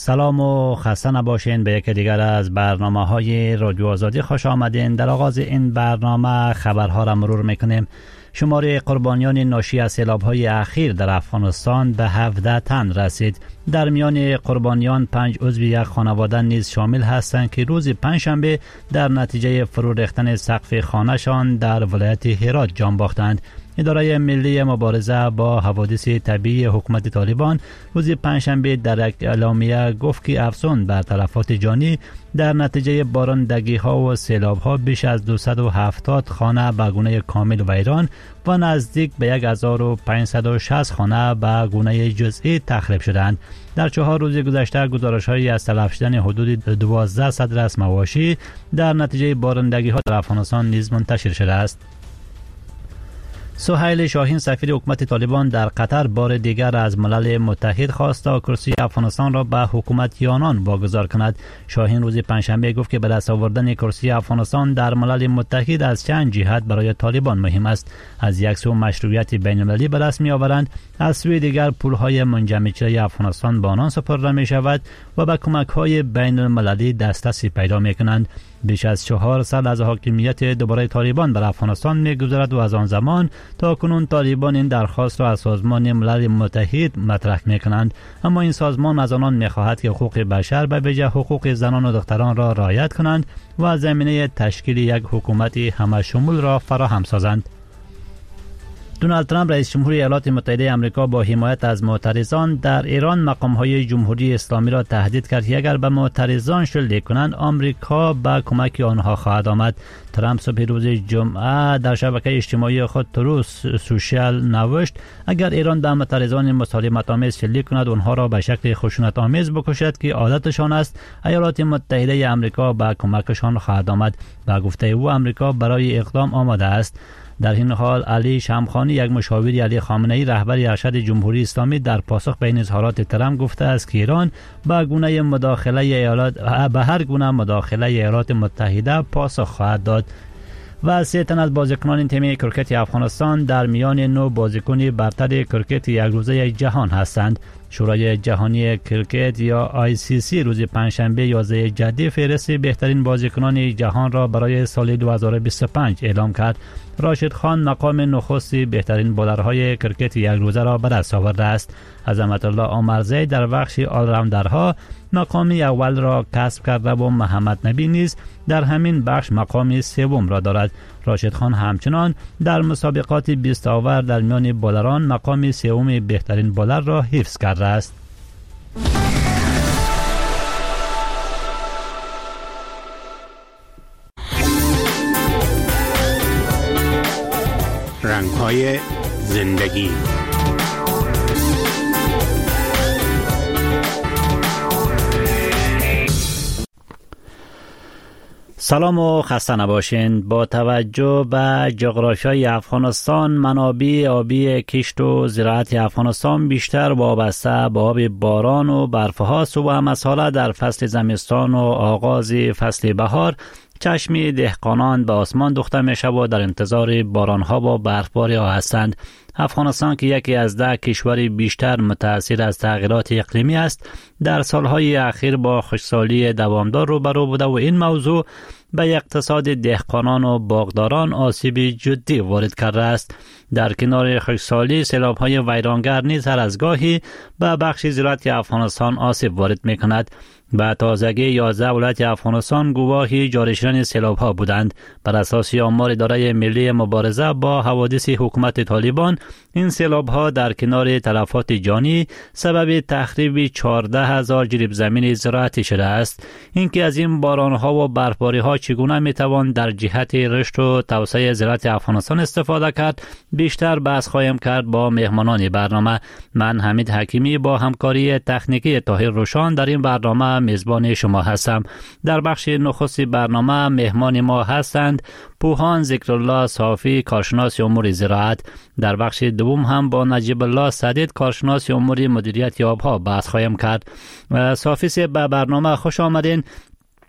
سلام و خسته نباشین. به یکی دیگر از برنامه‌های رادیو آزادی خوش آمدین. در آغاز این برنامه خبرها را مرور میکنیم. شماره قربانیان ناشی از سیلاب‌های اخیر در افغانستان به 17 تن رسید. در میان قربانیان 5 عضو یک خانواده نیز شامل هستند که روز پنجشنبه در نتیجه فرو ریختن سقف خانه‌شان در ولایت هرات جان باختند. اداره ملی مبارزه با حوادث طبیعی حکومت طالبان روز پنجشنبه در یک اعلامیه گفت که افزون بر تلفات جانی در نتیجه بارندگی‌ها و سیلاب‌ها بیش از 270 خانه به گونه کامل ویران و نزدیک به 1560 خانه به گونه جزئی تخریب شدند. در 4 روز گذشته گزارش‌هایی از تلف شدن حدود 1200 رأس مواشی در نتیجه بارندگی‌ها در افغانستان نیز منتشر شده است. سهیل شاهین سفیر حکومت طالبان در قطر بار دیگر از ملل متحد خواست تا کرسی افغانستان را به حکومت آنان واگذار کند. شاهین روز پنجشنبه گفت که به دست آوردن کرسی افغانستان در ملل متحد از چند جهت برای طالبان مهم است. از یک سو مشروعیت بین المللی به دست می آورند، از سوی دیگر پولهای منجمد افغانستان به آنان سپرده می شود و به کمک‌های بین المللی دسترسی پیدا می کنند. بیش از 4 سال از حاکمیت دوباره طالبان بر افغانستان می‌گذرد و از آن زمان تا کنون طالبان این درخواست را از سازمان ملل متحد مطرح می‌کنند، اما این سازمان از آنان می‌خواهد که حقوق بشر به ویژه حقوق زنان و دختران را رعایت کنند و زمینه تشکیل یک حکومت همه‌شمول را فراهم سازند. دونالد ترامپ رئیس جمهوری ایالات متحده آمریکا با حمایت از معترضان در ایران مقام‌های جمهوری اسلامی را تهدید کرد که اگر به معترضان شلیک کنند آمریکا به کمک آنها خواهد آمد. ترامپ صبح روز جمعه در شبکه اجتماعی خود تروث سوشال نوشت اگر ایران به معترضان مسالمت آمیز شلیک کند آنها را به شکل خشونت آمیز بکشد که عادتشان است، ایالات متحده آمریکا به کمکشان خواهد آمد. با گفته او آمریکا برای اقدام آماده است. در این حال علی شمخانی یک مشاور علی خامنه‌ای رهبر ارشد جمهوری اسلامی در پاسخ به این اظهارات ترامپ گفته است که ایران به هر گونه مداخله ایالات متحده پاسخ خواهد داد. و 3 تن از بازیکنان تیم کرکت افغانستان در میان 9 بازیکن برتر کرکت یک روزه جهان هستند. شورای جهانی کرکت یا ICC روز پنجشنبه 11 جدی فهرست بهترین بازیکنان جهان را برای سال 2025 اعلام کرد. راشد خان مقام نخست بهترین بالرهای کرکت یک روزه را به دست آورده است. عظمت الله آمرزی در بخش آلراوندرها مقام اول را کسب کرده و محمد نبی نیز در همین بخش مقام سوم را دارد. راشد خان همچنان در مسابقات 20 آور در میان بالران مقام سوم بهترین بالر را حفظ کرده است. رنگ‌های زندگی. سلام و خسته نباشین. با توجه به جغرافیای افغانستان، منابع آبی کشت و زراعت افغانستان بیشتر وابسته به آب باران و برفهاست و مساله در فصل زمستان و آغاز فصل بهار چشم دهقانان به آسمان دوخته می شود و در انتظار بارانها و برفباری ها هستند. افغانستان که یکی از 10 کشور بیشتر متأثر از تغییرات اقلیمی است، در سالهای اخیر با خشکسالی دوامدار روبرو بوده و این موضوع به اقتصاد دهقانان و باغداران آسیب جدی وارد کرده است. در کنار خشکسالی، سیلاب‌های ویرانگر نیز هر از گاهی به بخش زراعت افغانستان آسیب وارد می‌کند. به تازگی 11 ولایت افغانستان گواهی جاری شدن سیلاب‌ها بودند. بر اساس آمار اداره ملی مبارزه با حوادث حکومت طالبان، این سیلاب‌ها در کنار تلفات جانی سبب تخریب 14,000 جریب زمین زراعتی شده است. اینکه از این باران‌ها و برفباری‌ها چگونه می‌توان در جهت رشد و توسعه زراعت افغانستان استفاده کرد، بیشتر بحث خواهیم کرد با مهمانان برنامه. من حمید حکیمی با همکاری تکنیکی طاهر روشان در این برنامه میزبان شما هستم. در بخش نخست برنامه مهمان ما هستند پوهان ذکرالله صافی، کارشناس امور زراعت. در بخش دوم هم با نجیب الله سدید، کارشناس امور مدیریت آبها بحث خواهیم کرد. صافی به برنامه خوش آمدین.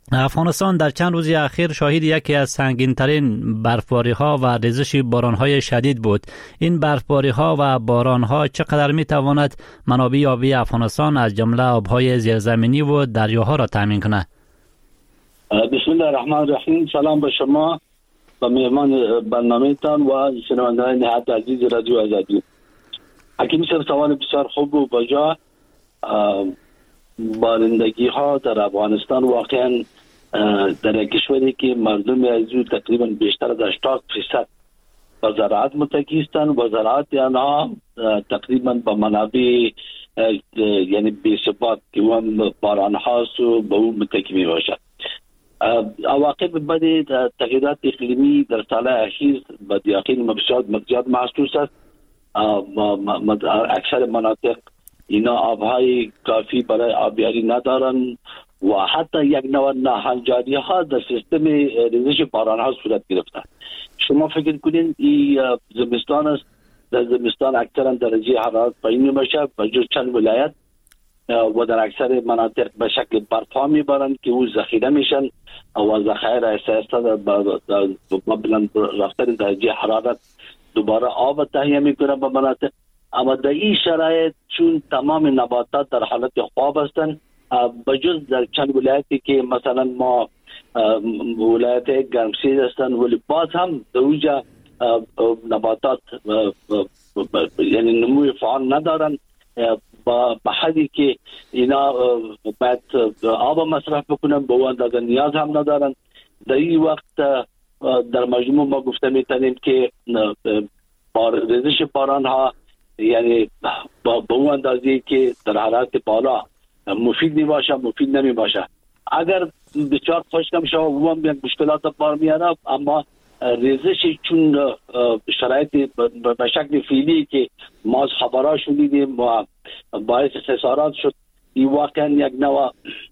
افغانستان در چند روز اخیر شاهد یکی از سنگین‌ترین برفباری‌ها و ریزش باران‌های شدید بود. این برفباری‌ها و باران‌ها چقدر می‌تواند منابع آبی افغانستان از جمله آب‌های زیرزمینی و دریاها را تامین کند؟ بسم الله الرحمن الرحیم. سلام به شما و مهمان برنامه‌تان و شنوندگان نهایت عزیز رادیو آزادی. حکیمی صاحب سوال بسیار خوب و بجا. بارندگی ها در افغانستان واقعا در کشوری که مردم از او تقریبا بیشتر از 80% به زراعت متکی هستند و زراعت آنها تقریبا به منابع یعنی بی‌ثبات که هم باران هاست و به اون متکی می باشد. عواقب بد تغییرات اقلیمی در سال اخیر به یقین زیاد محسوس است. اکثر مناطق اینا آبهای کافی برای آبیاری ندارن و حتی یک نوع ناهنجاری ها در سیستم ریزش باران ها صورت گرفته. شما فکر کنین این زمستان است. در زمستان اکثرا درجه حرارت پایین میشه و جز چند ولایت و در اکثر مناطق به شکل برفا میبرند که او ذخیره میشن و ذخایر اساسا بلند رفتن درجه حرارت دوباره آب تهیه میکنه به مناطق. اما در این شرایط چون تمام نباتات در حالت خواب هستند بجز در چند ولایتی که مثلا ما ولایت گرمسیر هستند ولی باز هم در اونجا نباتات یعنی نموی فعال ندارن به حدی که اینا باید آب مصرف بکنن به اون اندازه نیاز هم ندارن. در این وقت در مجموع ما گفته میتونیم که ریزش باران ها یعنی با اون اندازه که در حالت بالا مفید نباشه مفید نمی باشه. اگر بسیار خشکم شود و هم یک مشکلات بار میاره اما ریزش چون شرایط به شکل فعلی که ما از خبرها شنیدیم و باعث خسارات شد این واقعا یک نوع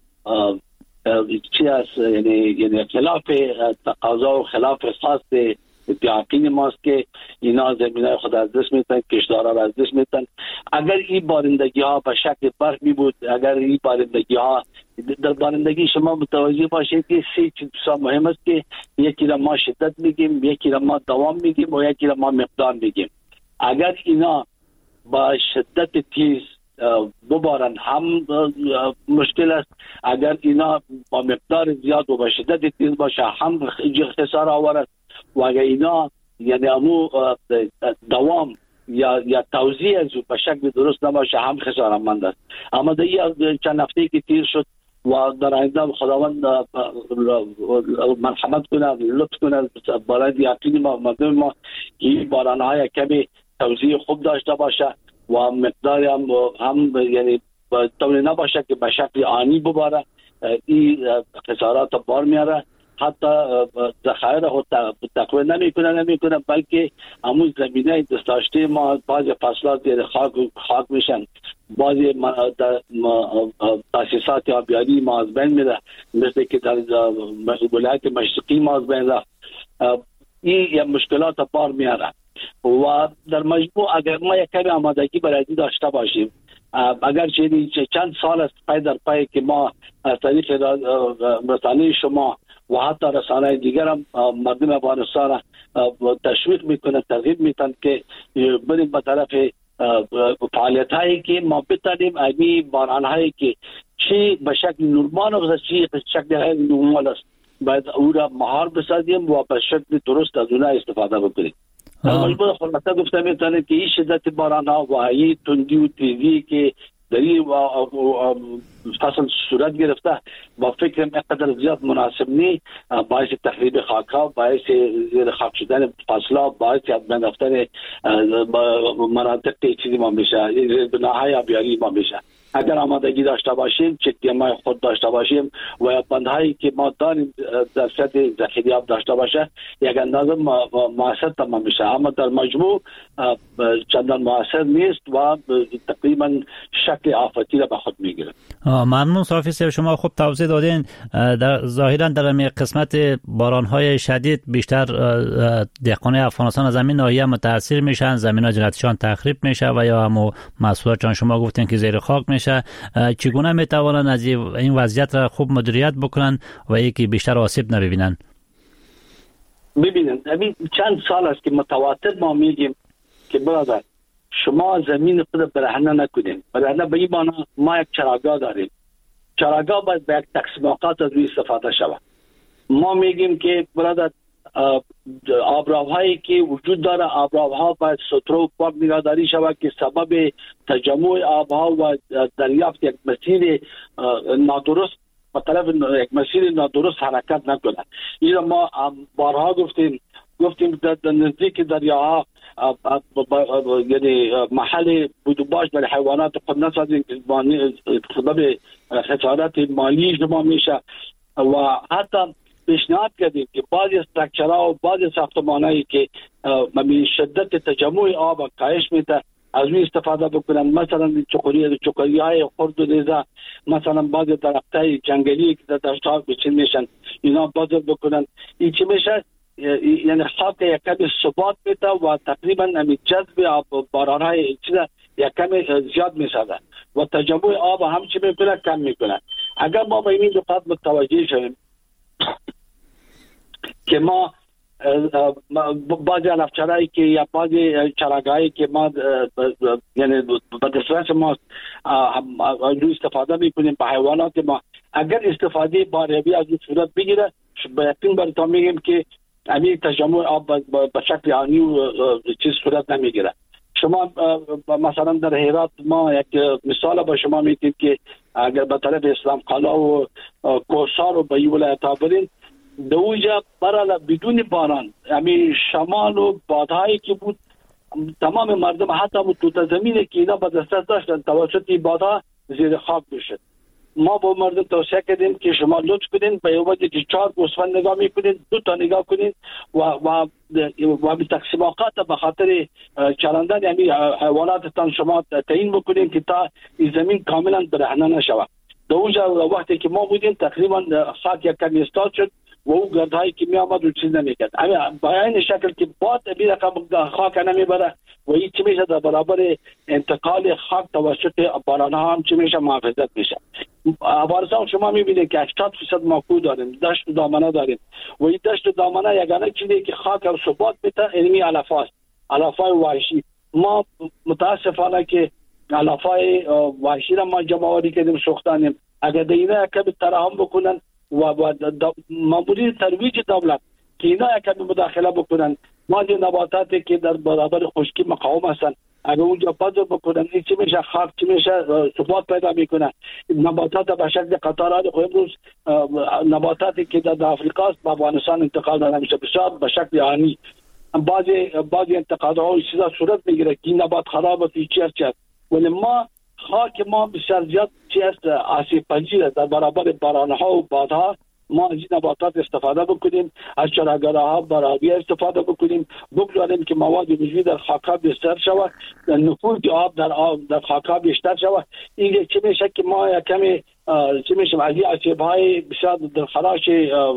چی است یعنی خلاف تقاضا و خلاف خاص یقین ماست که اینا زمینای خود از دست میتن کشدارا را از دست میتن. اگر این بارندگی ها به شکل برف می بود اگر این بارندگی ها در بارندگی شما متوجه باشید که سه چیز مهم است که یکی را ما شدت میگیم یکی را ما دوام میگیم و یکی را ما مقدار میگیم. اگر اینا با شدت تیز ببارن هم مشکل است. اگر اینا با مقدار زیاد و با شدت تیز باشه هم خسارت آور است و اگر اینا یعنی امو دوام یا توزیع از به شکل درست نباشه هم خسارتمند است. اما در چند هفته که تیر شد و در آینده خداوند مرحمت کنه لطف کنه برای یقین ما مردم ما این باران‌های کمی توزیع خوب داشته باشه و مقدار هم یعنی طوری نباشه که به شکل آنی بباره. این خسارات بار میاره. حتی ذخایر خود تقویه نمیکنه بلکه همون زمینه داشته ما بعضی فصلات زیر خاک میشن بعضی تاسیسات آبیاری ما از بین میره مثل که در ولایت مشرقی ما از بین رفت. این مشکلات بار میاره و در مجموع اگر ما یک کمی آمادگی برای داشته باشیم اگر چند سال است پای در پای که ما از طریق رسانه شما و حتی رسانه دیگر هم مردم افغانستان تشویق میکنه ترغیب میتن که بریم به طرف فعالیت هایی که ما بتانیم امی باران هایی که چی به شکل نورمال و چی به شکل نورمال است باید او را مهار بسازیم و به شکل درست از اونها استفاده بکنیم. مجبور خلاصه گفته میتونه که این شدت باران ها و این تندی و تیزی که در این فصل صورت گرفته با فکرم اقدر زیاد مناسب نی باعث تخریب خاک ها باعث زیر خاک شدن فصل ها باعث من رفتن مناطق چیزی ما میشه بناهای آبیاری ما میشه. اگر آمادگی داشته باشیم چکیمای خود داشته باشیم و بندهایی که ما داریم در سطح ذخیره آب داشته باشه یک اندازه موثر تمام میشه اما در مجموع چندان موثر نیست و تقریبا شکل آفاتی را به خود میگیره. ممنون صافی صاحب شما خوب توضیح دادین. ظاهرا در این قسمت باران‌های شدید بیشتر دهقانان افغانستان از همین ناحیه متاثر میشن، زمین‌ها جنتیشان تخریب میشه و یا هم محصولات چون شما گفتین که زیر خاک میشه باشه، چگونه میتوانند از این وضعیت را خوب مدیریت بکنن و یکی بیشتر آسیب نبینن؟ ببینن همین چند سال است که متواتر ما میگیم که برادر شما زمین خود برهنه نکنید. برهنه به این معنی ما یک چراگاه داریم، چراگاه باید به یک تقسیم اوقات از روی استفاده شود. ما میگیم که برادر آبراهایی که وجود داره، آبراها باید سترو و پاک نگهداری شود که سبب تجمع آبها و دریافت یک مسیر نادرست به طرف یک مسیر نادرست حرکت نکنه. این ما بارها گفتیم در نزدیک دریاها یعنی محل بودوباش برای حیوانات خود نسازیم که سبب خسارت مالی شما میشه. و حتی پیشنهاد کردیم که بعضی استراکچرها و بعضی ساختمانایی که به شدت تجمع آب کاهش میده از روی استفاده بکنن، مثلا چوکری‌های خرد و ریزه، مثلا بعضی درختای جنگلی که در دشت‌ها بچین میشن اینا بازار بکنن. این چی میشه؟ یعنی خاک یک کمی ثبات میده و تقریبا همین جذب آب باران‌های چیزا یک کمی زیاد میسازه و تجمع آب هم چی میکنه؟ کم میکنه. اگر ما به این نکات متوجه شویم که ما بعضی علفچرایی که یا بعضی چراگاهایی که ما یعنی به دسترس ما روی استفاده میکنیم به حیوانات ما، اگر استفاده باروی از این صورت بگیره به یقین براتون میگیم که همین تجمع آب به شکل آنی و چیز صورت نمیگیره. شما مثلا در هرات ما یک مثال با شما میگیم که اگر به طرف اسلام قلعه و کوسار و به این ولایت ها برین دوجا برای بدون باران همین شمال و بادهایی که بود تمام مردم حتی تو زمینه که اینا به دسترس داشتن توسط بادها زیر خاک بشد. ما با مردم توصیه کردیم که شما لطف کنین به وجه که 4 گوسفند نگاه میکنین 2 تا نگاه کنین و به تقسیم اوقات به خاطر چراندن یعنی حیواناتتان شما تعیین بکنین که تا این زمین کاملا برهنه نشود. دوجا وقتی که ما بودیم تقریبا خاک یک کمی استاد شد و او گردهایی که می آمد و چیز نمیکرد. با این شکل که باد بی رقم خاک نمیبره و این چی میشه در برابر انتقال خاک توسط بارانها هم چی میشه محافظت میشه. افغانستان شما میبینید که 80% ماکو داریم، دشت و دامنه داریم و این دشت و دامنه یگانه چیزی که خاک رو ثبات میده علمی علفاست، علفای وحشی. ما متاسفانه که علفای وحشی را ما جمع آوری کردیم سوختانیم. اگر دینا کمی ترحم بکنن و مامورین ترویج دولت که اینا کمی مداخله بکنن، ما دی نباتاتی که در برابر خشکی مقاوم هستن اگر اونجا بذر بکنن این چی میشه؟ خاک چی میشه؟ ثبات پیدا میکنه. نباتات به شکل قطارات خو امروز نباتاتی که در افریقا است به افغانستان انتقال داده میشه بسیار به شکل آنی. بعضی انتقادها چیزا صورت میگیره که این نبات خراب است چی است، ولی ما خاک ما بسیار زیاد چی است آسیب پذیر در برابر بارانها و بادها. ما از این نباتات استفاده بکنیم، از چراگاه‌ها برابری استفاده بکنیم، بگذاریم که مواد ویژه‌ای در خاک‌ها بیشتر شود، نفوذ آب در خاک‌ها بیشتر شود. این چه میشه که ما کمی چه میشه از این آسیب‌های بسیار در خراش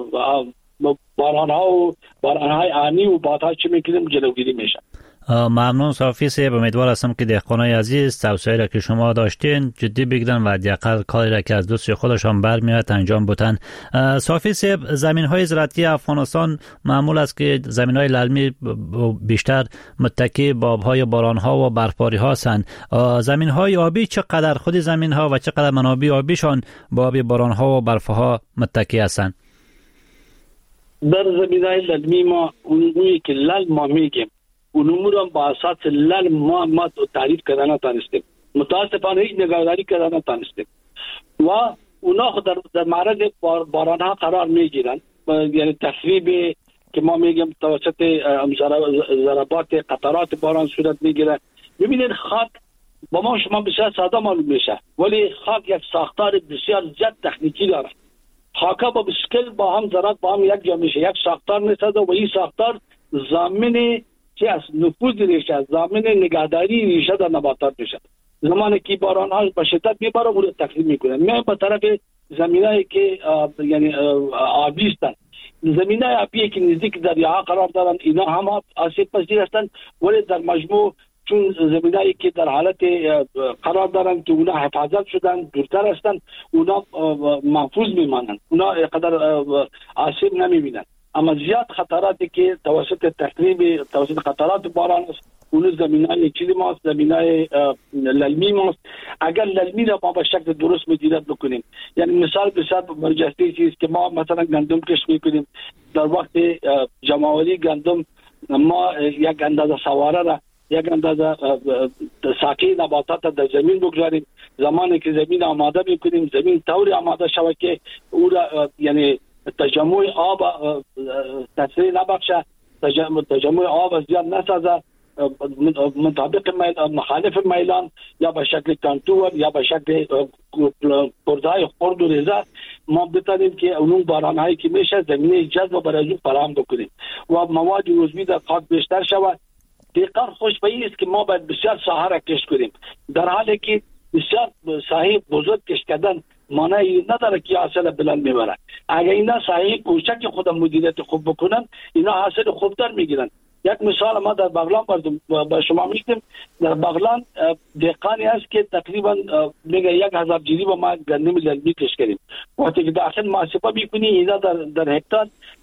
باران‌های آنی و بادها چه میکنیم جلوگیری میشه. ممنون صافی صاحب. امیدوار هستم که دهقانای عزیز توصیه‌ای را که شما داشتین جدی بگیرن و حداقل کاری را که از دست خودشان برمیاد انجام بدن. صافی صاحب، زمین‌های زراعتی افغانستان معمول است که زمین‌های للمی بیشتر متکی به آب‌های باران‌ها و برفباری‌ها هستند. زمین‌های آبی چقدر خود زمین‌ها و چقدر منابع آبیشان به آب باران‌ها و برف‌ها متکی هستند؟ در زمین‌های للمی ما اونی که لل ما میگیم اون امور هم با اساس لل ما تعریف کردن نتانستیم، متاسفانه هیچ نگهداری کردن نتانستیم و اونا خود در معرض بارانها قرار میگیرن. یعنی تخریب که ما میگیم توسط ضربات قطرات باران صورت میگیره. ببینید خاک با ما شما بسیار ساده معلوم میشه ولی خاک یک ساختار بسیار زیاد تکنیکی داره. خاکا با بسکل با هم ذرات با هم یک جا میشه، یک ساختار میسازه و این ساختار ضامن که از نفوذ ریشه، ضامن نگهداری ریشه در نباتات میشه. زمانی که باران ها به شدت میباره اون تخریب میکنه. میایم به طرف زمینایی که یعنی آبی هستند. زمینای آبی که نزدیک دریاها قرار دارن اینا هم آسیب پذیر هستند ولی در مجموع چون زمینایی که در حالت قرار دارن که اونا حفاظت شدن دورتر هستن، اونا محفوظ میمانند، اونا قدر آسیب نمیبینن. اما زیاد خطراتی که توسط تخریب توسط خطرات باران است، اون زمینای چیزی ماست، زمینای للمی ماست. اگر للمی را ما به شکل درست مدیریت بکنیم، یعنی مثال بسیار برجسته چیز که ما مثلا گندم کشت میکنیم، در وقت جمع‌آوری گندم ما یک اندازه سواره را، یک اندازه ساقه نباتات در زمین بگذاریم. زمانی که زمین آماده میکنیم، زمین طوری آماده شود که او را یعنی تجمع آب تسریع نبخشه، تجمع آب زیاد نسازه، مطابق مخالف میلان یا به شکل کانتور یا به شکل پرزای خرد و ریزه ما بتانیم که اون بارانهایی که میشه زمینه جذب برای فراهم بکنیم و مواد عضوی در خاک بیشتر شود. دقیقاً خوش به است که ما باید بسیار ساحه را کشت کنیم، در حالی که بسیار ساحه بزرگ کشت کردن معنی نداره که حاصل بلند میبره. اگر اینا ساحه کوچک خود مدیریت خوب بکنن، اینا حاصل خوبتر میگیرن. یک مثال ما در بغلان با شما میگم، در بغلان دهقانی هست که تقریبا میگه 1000 جریب ما گندم للمی کشت کردیم. وقتی که داخل محاسبه میکنی اینا در هکتار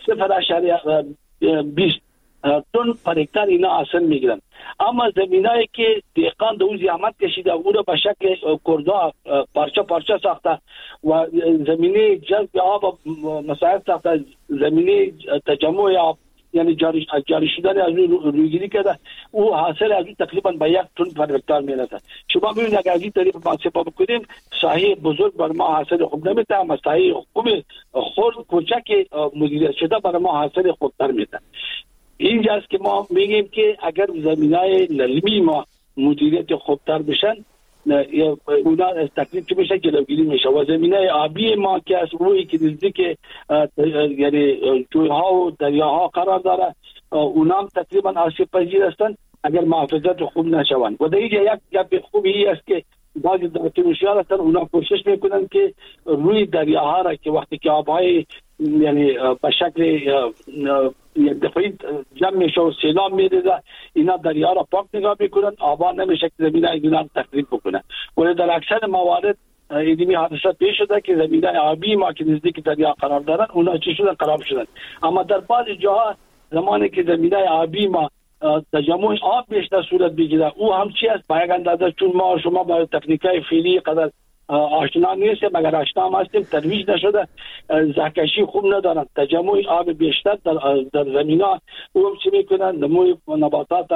0.20 تن پر هکتار اینا حاصل میگیرن. اما زمینایی که دهقان دو زحمت کشیده او را به شکل کردا پارچه پارچه ساخته و زمینه جذب آب مساعد ساخته، زمینه تجمع آب یعنی جاری شدن از رویگیری کرده، او حاصل از تقریبا به 1 تن پر هکتار میرسه. شما ببینید اگر از این طریق محاسبه بکنیم ساحه بزرگ بر ما حاصل خوب نمیده، اما ساحه خوب خرد کوچک مدیریت شده بر ما حاصل خوبتر میده. اینجاست که ما میگیم که اگر زمینای للمی ما مدیریت خوبتر بشن، اونا از تکلیف که بشه جلوگیری میشه. و زمینای آبی ما که از روی که نزدیک یعنی جویها و دریاها قرار داره، اونا هم تقریبا آسیب پذیر هستن اگر محافظت خوب نشوند. و در اینجا یک خوبی است که بعضی دولت‌های هستن، اونا کوشش میکنن که روی دریاها را که وقتی که آبهای یعنی به شکل یک دفعی جمع میشه و سیلاب میریزه، اینا دریا را پاک نگاه میکنن، آبا نمیشه که زمینه اینا تخریب بکنن. ولی در اکثر موارد ایدیمی حادثات پیش شده که زمینه آبی ما که نزدیک دریا قرار دارن اونا چی شدن؟ خراب شدن. اما در بعضی جاها زمانی که زمینه آبی ما تجمع آب بیشتر صورت بگیره، او هم چی است؟ با یک اندازه چون ما شما با تکنیکای فعلی قدر آشنا نیستیم، مگر آشنا هم هستیم ترویج نشده، زهکشی خوب ندارن، تجمع آب بیشتر در زمینا او هم چی میکنن؟ نموی نباتات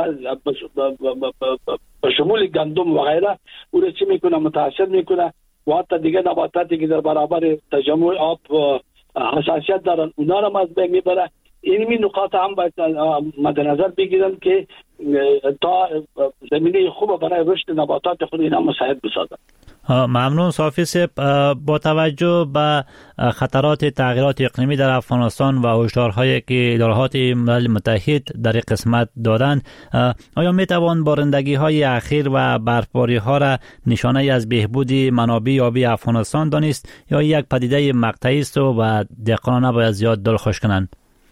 به شمول گندم و غیره او را چی میکنه؟ متاثر میکنه و حتی دیگه نباتاتی که در برابر تجمع آب حساسیت دارن اونا را از بین میبره. اینمی نقاط هم باید مد نظر بگیرن که تا زمینه خوب برای رشد نباتات خود اینا مساعد بسازن. ممنون صافی صاحب. با توجه به خطرات تغییرات اقلیمی در افغانستان و هشدارهایی که ادارات ملل متحد در این قسمت دادند، آیا میتوان بارندگی های اخیر و برفباری ها را نشانه از بهبود منابع آبی افغانستان دانست یا یک پدیده مقطعی است و دهقانان نباید زیاد دلخوش کنند؟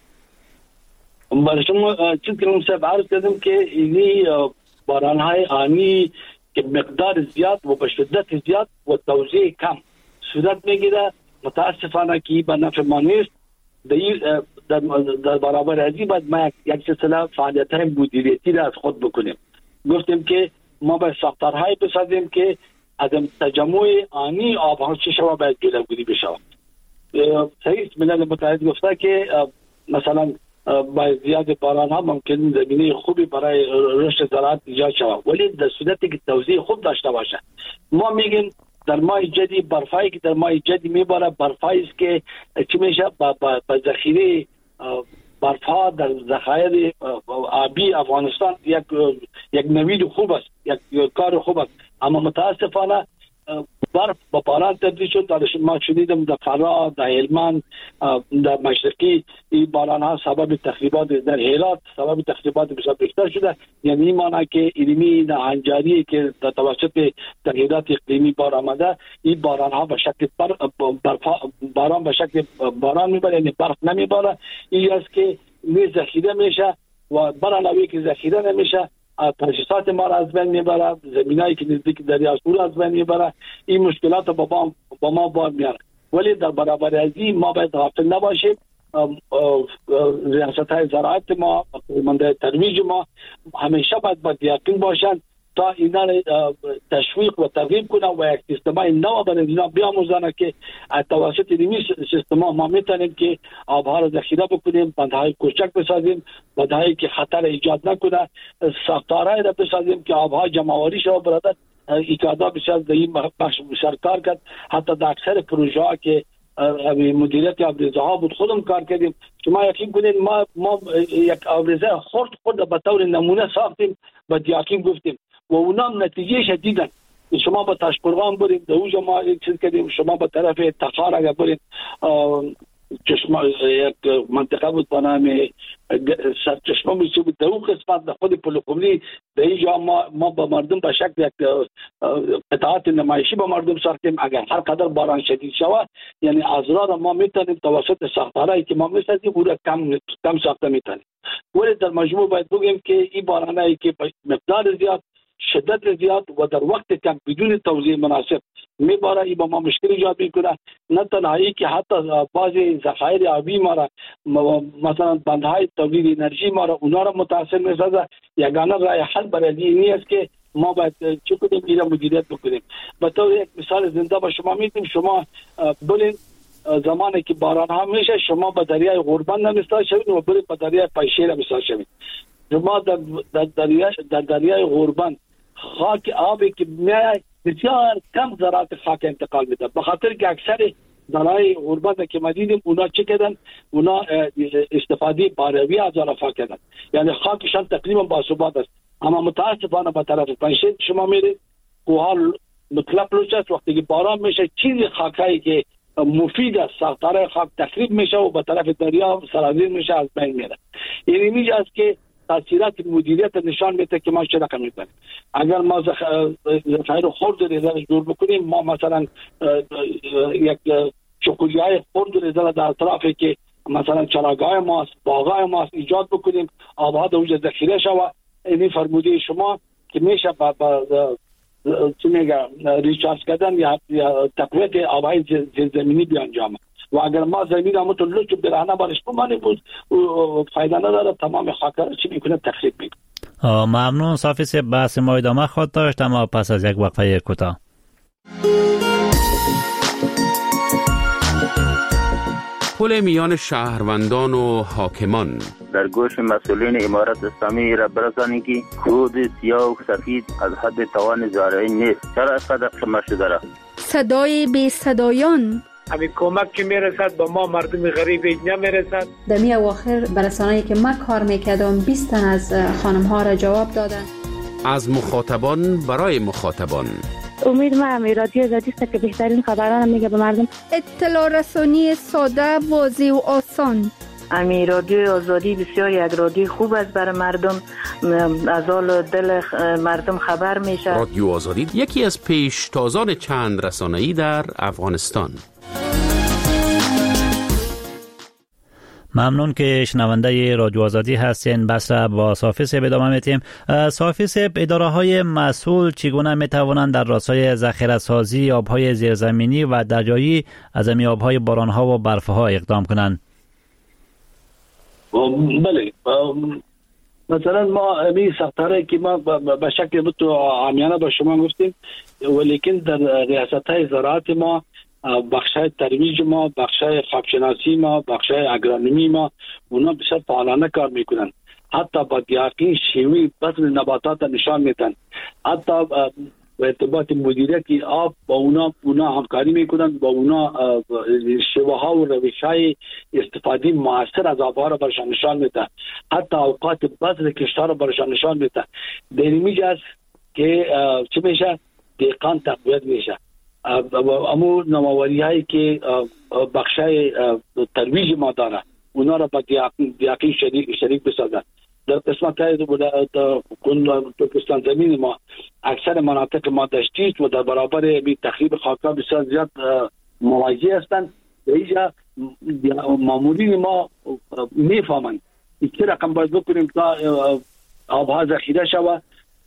برای شما چیزی که من عرض کردم که اینی بارانهای آنی که مقدار زیاد و به شدت زیاد و توزیع کم صورت میگیره، متاسفانه که به نفع ما نیست. در برابر ازی باید ما یک سلسله فعالیت‌های مدیریتی را از خود بکنیم. گفتیم که ما باید ساختارهای بسازیم که از تجمع آنی آبها چه شما باید جلوگیری بشه. صحیح ملل متحد گفته که مثلا با زیاد باران ها ممکن زمینه خوبی برای رشد زراعت ایجاد شود، ولی در صورتی که توزیع خوب داشته باشه. ما میگیم در ماه جدی برفایی که در ماه جدی میباره برفایی است که چی میشه با ذخیره برفها در ذخایر آبی افغانستان یک نوید خوب است، یک کار خوب است. اما متاسفانه برف با باران تبدیل شد. در ما شنیدم در فرا، در هلمند، در مشرقی این باران ها سبب تخریبات، در هرات سبب تخریبات بسیار بیشتر شده. یعنی این معنی که علمی نهنجاری که در توسط تغییرات اقلیمی بار آمده، این باران ها به شکل باران به شکل باران میباره، یعنی برف نمیباره. این است که نه ذخیره میشه و برعلاوه که ذخیره نمیشه تجهیزات ما را از بین میبره، زمینایی که نزدیک دریا سور از بین میبره. این مشکلات با ما بار میاره. ولی در برابر از این ما باید غافل نباشیم. ریاست‌های زراعت ما، قومنده ترویج ما همیشه باید یقین باشند تا اینا تشویق و ترغیب کنه و یک سیستمای نو برای اینا بیاموزانه که توسط این سیستما ما میتونیم که آبها را ذخیره بکنیم، بندهای کوچک بسازیم، بندهایی که خطر ایجاد نکنه، ساختارهایی را بسازیم که آبها جمع‌آوری شود. برادر ایجادا بسیار در این بخش کار کرد. حتی در اکثر پروژه ها که مدیریت آبریزه ها بود خودم کار کردیم. شما یقین کنید ما یک آبریزه خرد به طور نمونه ساختیم، به دیاکین گفتیم و اونام نتیجه دیدن. شما به تاشقرغان برید، در اونجا ما یک چیز کردیم. شما به طرف تخار اگر برید، چشمه یک منطقه بود به نام سرچشمه میشه بود، در اون قسمت در خود پلوکوملی در اینجا ما به مردم به شکل یک قطعات نمایشی به مردم ساختیم. اگر هر قدر باران شدید شود، یعنی ازرار ما میتونیم توسط ساختارهایی که ما میسازیم او را کم ساخته میتونیم. ولی در مجموع باید بگیم که این بارانایی که مقدار زیاد، شدت زیاد و در وقت کم بدون توزیع مناسب میباره، این با ما مشکل ایجاد میکنه. نه تنهایی که حتی بعضی ذخایر آبی ما را، مثلا بندهای تولید انرژی ما را، اونا را متاثر میسازه. یگانه راه حل برای این است که ما باید چه کنیم؟ این را مدیریت بکنیم. به طور یک مثال زنده به شما میدیم. شما برین زمانی که باران ها میشه، شما به دریای غربند مثال شوید و برید به دریای پایشیر مثال شوید. شما در دریای غربند خاک آبی که میاد بسیار کم ذرات خاک انتقال میده، به خاطر که اکثر دریای غربند که ما دیدیم اونا چه کردن؟ اونا استفاده باروی از آن خاک کردن، یعنی خاکشان تقریبا باثبات است. اما متاسفانه به طرف پنشین شما میرید کوهال مطلب لوچست، وقتی که باران میشه چیزی خاکایی که مفید است ساختار خاک تخریب میشه و به طرف دریا سرازیر میشه، از بین میره. یعنی میگه است که تاثیرات مدیریت نشان میده که ما چه رقم میکنیم. اگر ما ذخایر خرد ریزه جور بکنیم، ما مثلا یک چقولیای خرد ریزه در اطرافی که مثلا چراگاه ماست، باغای ماست ایجاد بکنیم، آبها در اونجا ذخیره شود. این فرموده شما که میشه چی میگه ریچارج کردن یا تقویت آبهای زیرزمینی بیانجامه. و اگر ما زمین هم تو لچ برهنه بارش بمانی بود فایده نداره، تمام خاک را چی میکنه؟ تخریب میکنه. ممنون صافی صاحب، بحث ما ادامه خواهد داشت اما پس از یک وقفه کوتاه. پل میان شهروندان و حاکمان در گوش مسئولین امارت اسلامی را برسانید که خود سیاه و سفید از حد توان زارعی نیست. چرا اینقدر کم شده را؟ صدای بی صدایان همین کمک که میرسد به ما مردم غریب نمیرسد. در می اواخر برسانه‌ای که من کار میکردم 20 تن از خانم ها را جواب دادن. از مخاطبان برای مخاطبان. امید ما رادیو آزادی است که بهترین خبران میگه به مردم. اطلاع رسانی ساده، واضح و آسان. رادیو آزادی بسیار یک رادیو خوب است برای مردم، از حال دل مردم خبر میشه. رادیو آزادی یکی از پیشتازان چند رسانه‌ای در افغانستان. ممنون که شنونده رادیو آزادی هستین. بس را با صافی صاحب ادامه میتیم. صافی صاحب، اداره های مسئول چگونه میتوانند در راستای ذخیره سازی آبهای زیرزمینی و دریایی از این آبهای بارانها و برفها اقدام کنند؟ بله، مثلا ما این ساختاره که ما به شکل بود عامیانه به شما گفتیم، ولیکن در ریاست‌های زراعت ما، بخشای ترویج ما، بخشای خاکشناسی ما، بخشای اگرونومی ما، اونا بسیار فعالانه کار میکنن. حتی با دیاقین شیوی بذر نباتات نشان میدن. حتی به ارتباط مدیریت آب با اونا همکاری میکنن، با اونا شیوه ها و روش های استفاده موثر از آبها را برشان نشان میدن. حتی اوقات بذر کشتها را برشان نشان میدن. در این میجه است که چه میشه؟ دهقان تقویت میشه. امو نماوری هایی که بخشای ترویج ما داره اونا را با دیاقین شریک بسازن. در قسمت های ترکستان زمین ما اکثر مناطق ما دشتی و در برابر تخریب خاکا بسیار زیاد مواجه هستند. به اینجا مامورین ما میفهمند که رقم باید بکنیم تا آبها ذخیره شود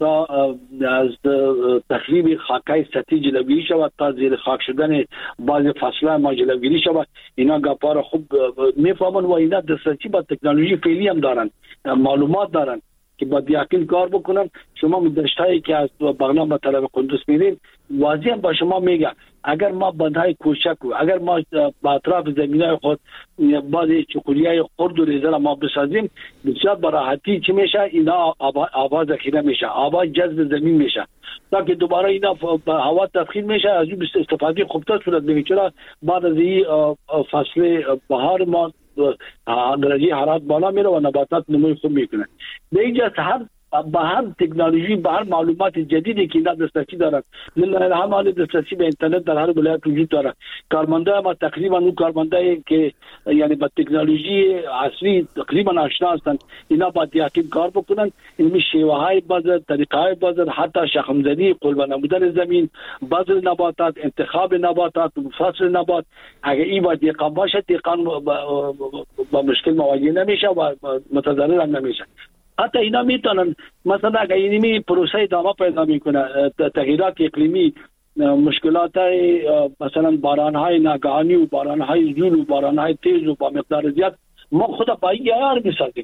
تا از تخریب خاکای سطحی جلوگیری شود، تا زیر خاک شدن بعض فصل‌ها ما جلوگیری شود. اینا گپا خوب میفهمن و اینا دسترسی با تکنولوژی فعلی هم دارن، معلومات دارن که با دیاکین کار بکنن. شما مدشتایی که از بغلان به طرف قندوز میرین واضح با شما میگه اگر ما بندهای کوچک و اگر ما با اطراف زمینای خود بعضی چقولیای خرد و ریزه ما بسازیم، بسیار براحتی چی میشه؟ اینا آب ذخیره میشه، آب جذب زمین میشه تا که دوباره اینا به هوا تبخیر میشه، از اون استفاده خوبتر صورت میگیره. چرا بعد از این فصل بهار ما درجه حرارت بالا میره و نباتات نمو خوب میکنه. به اینجا به هر تکنولوژی، به هر معلومات جدیدی که اینا دسترسی دارن، لله همه دسترسی به اینترنت در هر ولایت وجود داره. کارمندای ما تقریبا اون کارمندایی که یعنی با تکنولوژی عصری تقریبا آشنا هستن، اینا با دیاکین کار بکنن. این شیوه های بازار، طریقه های بازار، حتی شخم زدی، قلب نمودن زمین، بذر نباتات، انتخاب نباتات، فصل نبات، اگه این با دیقان باشه دیقان با مشکل مواجه نمیشه و متضرر هم نمیشه. حتی اینا میتونن مثلا اگه اینمی پروسه ادامه پیدا میکنه، تغییرات اقلیمی، مشکلات مثلا بارانهای ناگهانی و بارانهای زور و بارانهای تیز و با مقدار زیاد، ما خود با این یار میسازیم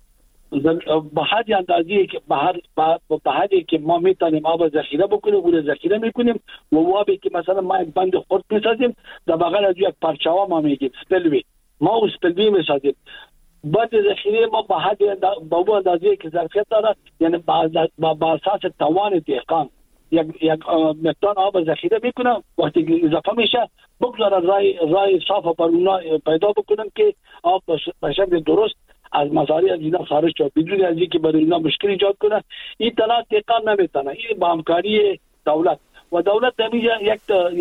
به حد اندازی که به حدی که ما میتونیم آب ذخیره بکنیم و ذخیره میکنیم و آبی که مثلا ما یک بند خرد میسازیم در بغل از یک پرچاوا ما میگیم سپلوی، ما او سپلوی میسازیم. بعد ذخیره ما به حد با اندازی که ظرفیت داره، یعنی با اساس توان دهقان یک مقدار آب ذخیره میکنه، وقتی اضافه میشه بگذاره رای صاف بر اونا پیدا بکنن که آب به شکل درست از مزارع از اینا خارج شد بدون از اینکه برای اینا مشکل ایجاد کنه. این تنها دهقان نمیتونه، این با همکاری دولت و دولت نمیشه. یک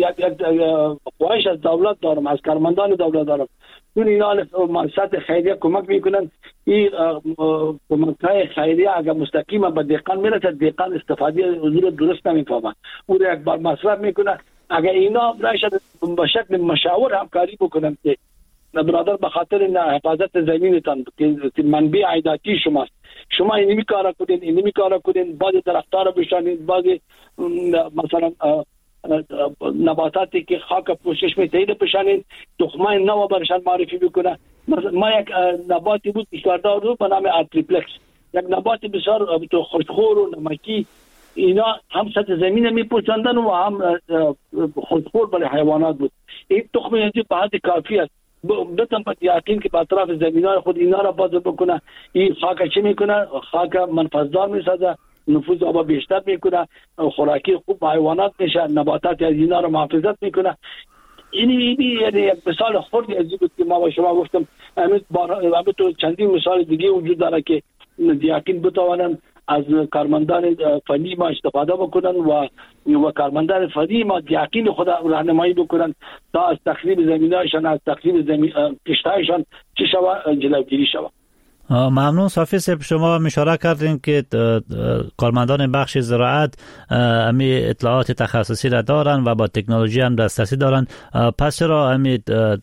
خواهش از دولت دارم، از کارمندان دولت دارم، چون اینا مؤسسات خیریه کمک میکنن. این کمک‌های خیریه اگر مستقیما به دهقان میرسه، دهقان استفاده حضور درست نمیفهمه، او را یک بار مصرف میکنه. اگر اینا راشد به شکل مشاور همکاری بکنن که برادر به خاطر حفاظت زمینتان که منبع عایداتی شماست، شما اینمی کارا کنین، بعضی درختار بشانید، بعضی مثلا نباتاتی که خاک پوشش میتهید بشانید، تخمه نو برشان معرفی بکنه. ما یک نباتی بود اشتاردار رو به نام ارتریپلکس، یک نبات بسیار خوشخور و نمکی، اینا هم سطح زمین میپوشاندن و هم خوشخور برای حیوانات بود. این تخم اینجا به حد کافی است. بتم با یقین که با اطراف زمینای خود اینا را باز بکنه. این خاک چی میکنه؟ خاک منفذدار میسازه، نفوذ آب بیشتر میکنه، خوراکی خوب حیوانات میشه، نباتات از اینا را محافظت میکنه. این یعنی یک مثال خردی از این بود که ما با شما گفتم. همین تو چندین مثال دیگه وجود داره که دیاکین بتوانن از کارمندان فنی ما استفاده بکنن و کارمندان فنی ما دیاکین خود راهنمایی بکنن تا از تخریب زمینایشان، از تخریب کشتایشان چی شود جلوگیری شود. ممنون صافی صاحب، شما اشاره کردین که کارمندان بخش زراعت امی اطلاعات تخصصی را دارن و با تکنولوژی هم دسترسی دارن، پس چرا امی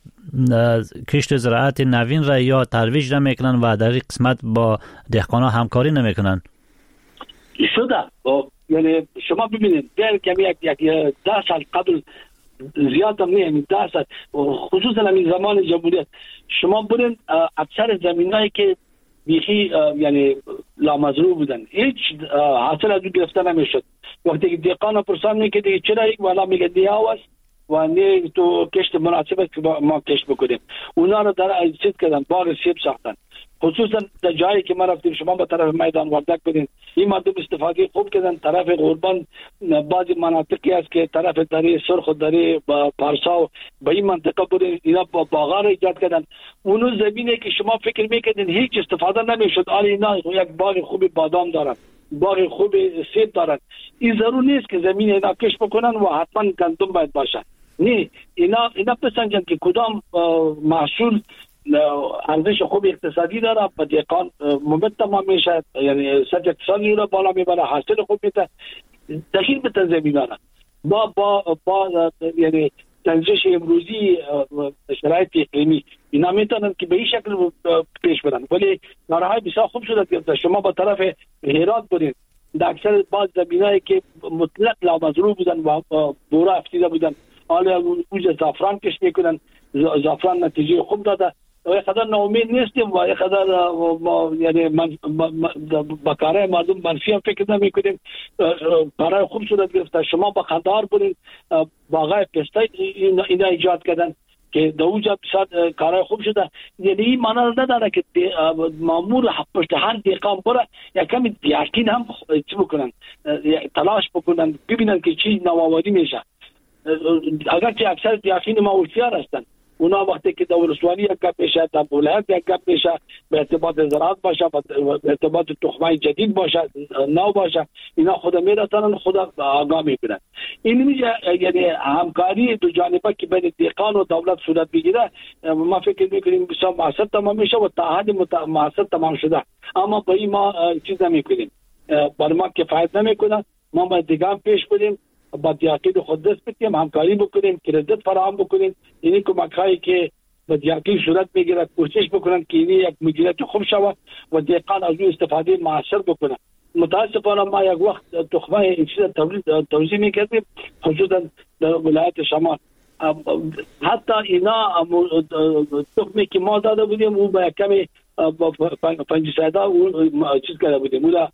کشت زراعت نوین را یا ترویج نمیکنن و در این قسمت با دهقانا همکاری نمیکنن؟ شده یعنی شما ببینید در کمی یک 10 سال قبل زیاد هم نه، 10 سال خصوصا همین زمان جمهوریت شما برین اکثر زمینایی که بیخی یعنی لامزرو بودن هیچ حاصل از گرفته نمیشد. وقتی که دهقان پرسان میکرد چرا یک والا میگه دیاواست و نه تو کشت مناسب است که ما کشت بکنیم، اونا رو در چیز کردن، باغ سیب ساختن. خصوصا در جایی که ما رفتیم شما به طرف میدان وردک بدین، این مردم استفاده خوب کردن. طرف قربان بعضی مناطقی است که طرف دری سرخ و دری پارسا به این منطقه بودن، اینا باغا رو ایجاد کردن. اونو زمینه که شما فکر میکردین هیچ استفاده نمیشد، آلی اینا یک باغ خوب بادام دارن، باغ خوب سیب دارن. این ضرور نیست که زمین اینا کشت بکنن و حتما گندم باید باشه. نه، اینا بسنجن که کدام محصول ارزش خوب اقتصادی داره، با دهقان ممت تمام میشه، یعنی سطح اقتصادی رو بالا میبره، حاصل خوب میده، دخیل به زمینانه با یعنی تنظیش امروزی شرایط اقلیمی اینا میتونن که به این شکل پیش برن. ولی نارهای بسیار خوب شده که شما با طرف هرات برین، در اکثر بعض زمینایی که مطلق لامزرو بودن و بورا افتیده بودن حالا اونجا زعفران کش میکنن، زعفران نتیجه خوب داده و یک قدر ناامید نیستیم و یک قدر یعنی با کارهای مردم منفی هم فکر نمیکنیم. کارهای خوب صورت گرفته. شما با خندار بودین باغای پسته اینا ایجاد کردن که در اونجا بسیار کارهای خوب شده. یعنی این معنی نداره که مامور پشت هر دیقان بره یک کمی دیاکین هم چی بکنن، تلاش بکنن ببینن که چی نوآوری میشه. اگر که اکثر دیاکین ما هوشیار هستن، اونا وقتی که در ولسوالی یک گپ میشه، در ولایت یک گپ میشه، به ارتباط زراعت باشه، به ارتباط تخمای جدید باشه، نو باشه، اینا خود میرسن، خود آگاه میکنن. این میشه یعنی همکاری دو جانبه که بین دیقان و دولت صورت بگیره. ما فکر میکنیم بسیار معاصر تمام میشه و تعهد معاصر تمام شده، اما با این ما چیز نمیکنیم، برای ما کفایت نمیکنه. ما باید دیگه پیش بریم، با دیاقید خود دست بتیم، همکاری بکنیم، کردیت فراهم بکنیم. اینی کمک‌هایی که با دیاقید صورت بگیره کوشش بکنن که اینی یک مدیریت خوب شود و دیقان از اون استفاده معاصر بکنه. متاسفانه ما یک وقت تخمه این چیز توزیع میکردیم، خصوصا در ولایت شمال. حتی اینا تخمی که ما داده بودیم او با یک کمی فنجیسایدا چیز کرده بودیم، اولا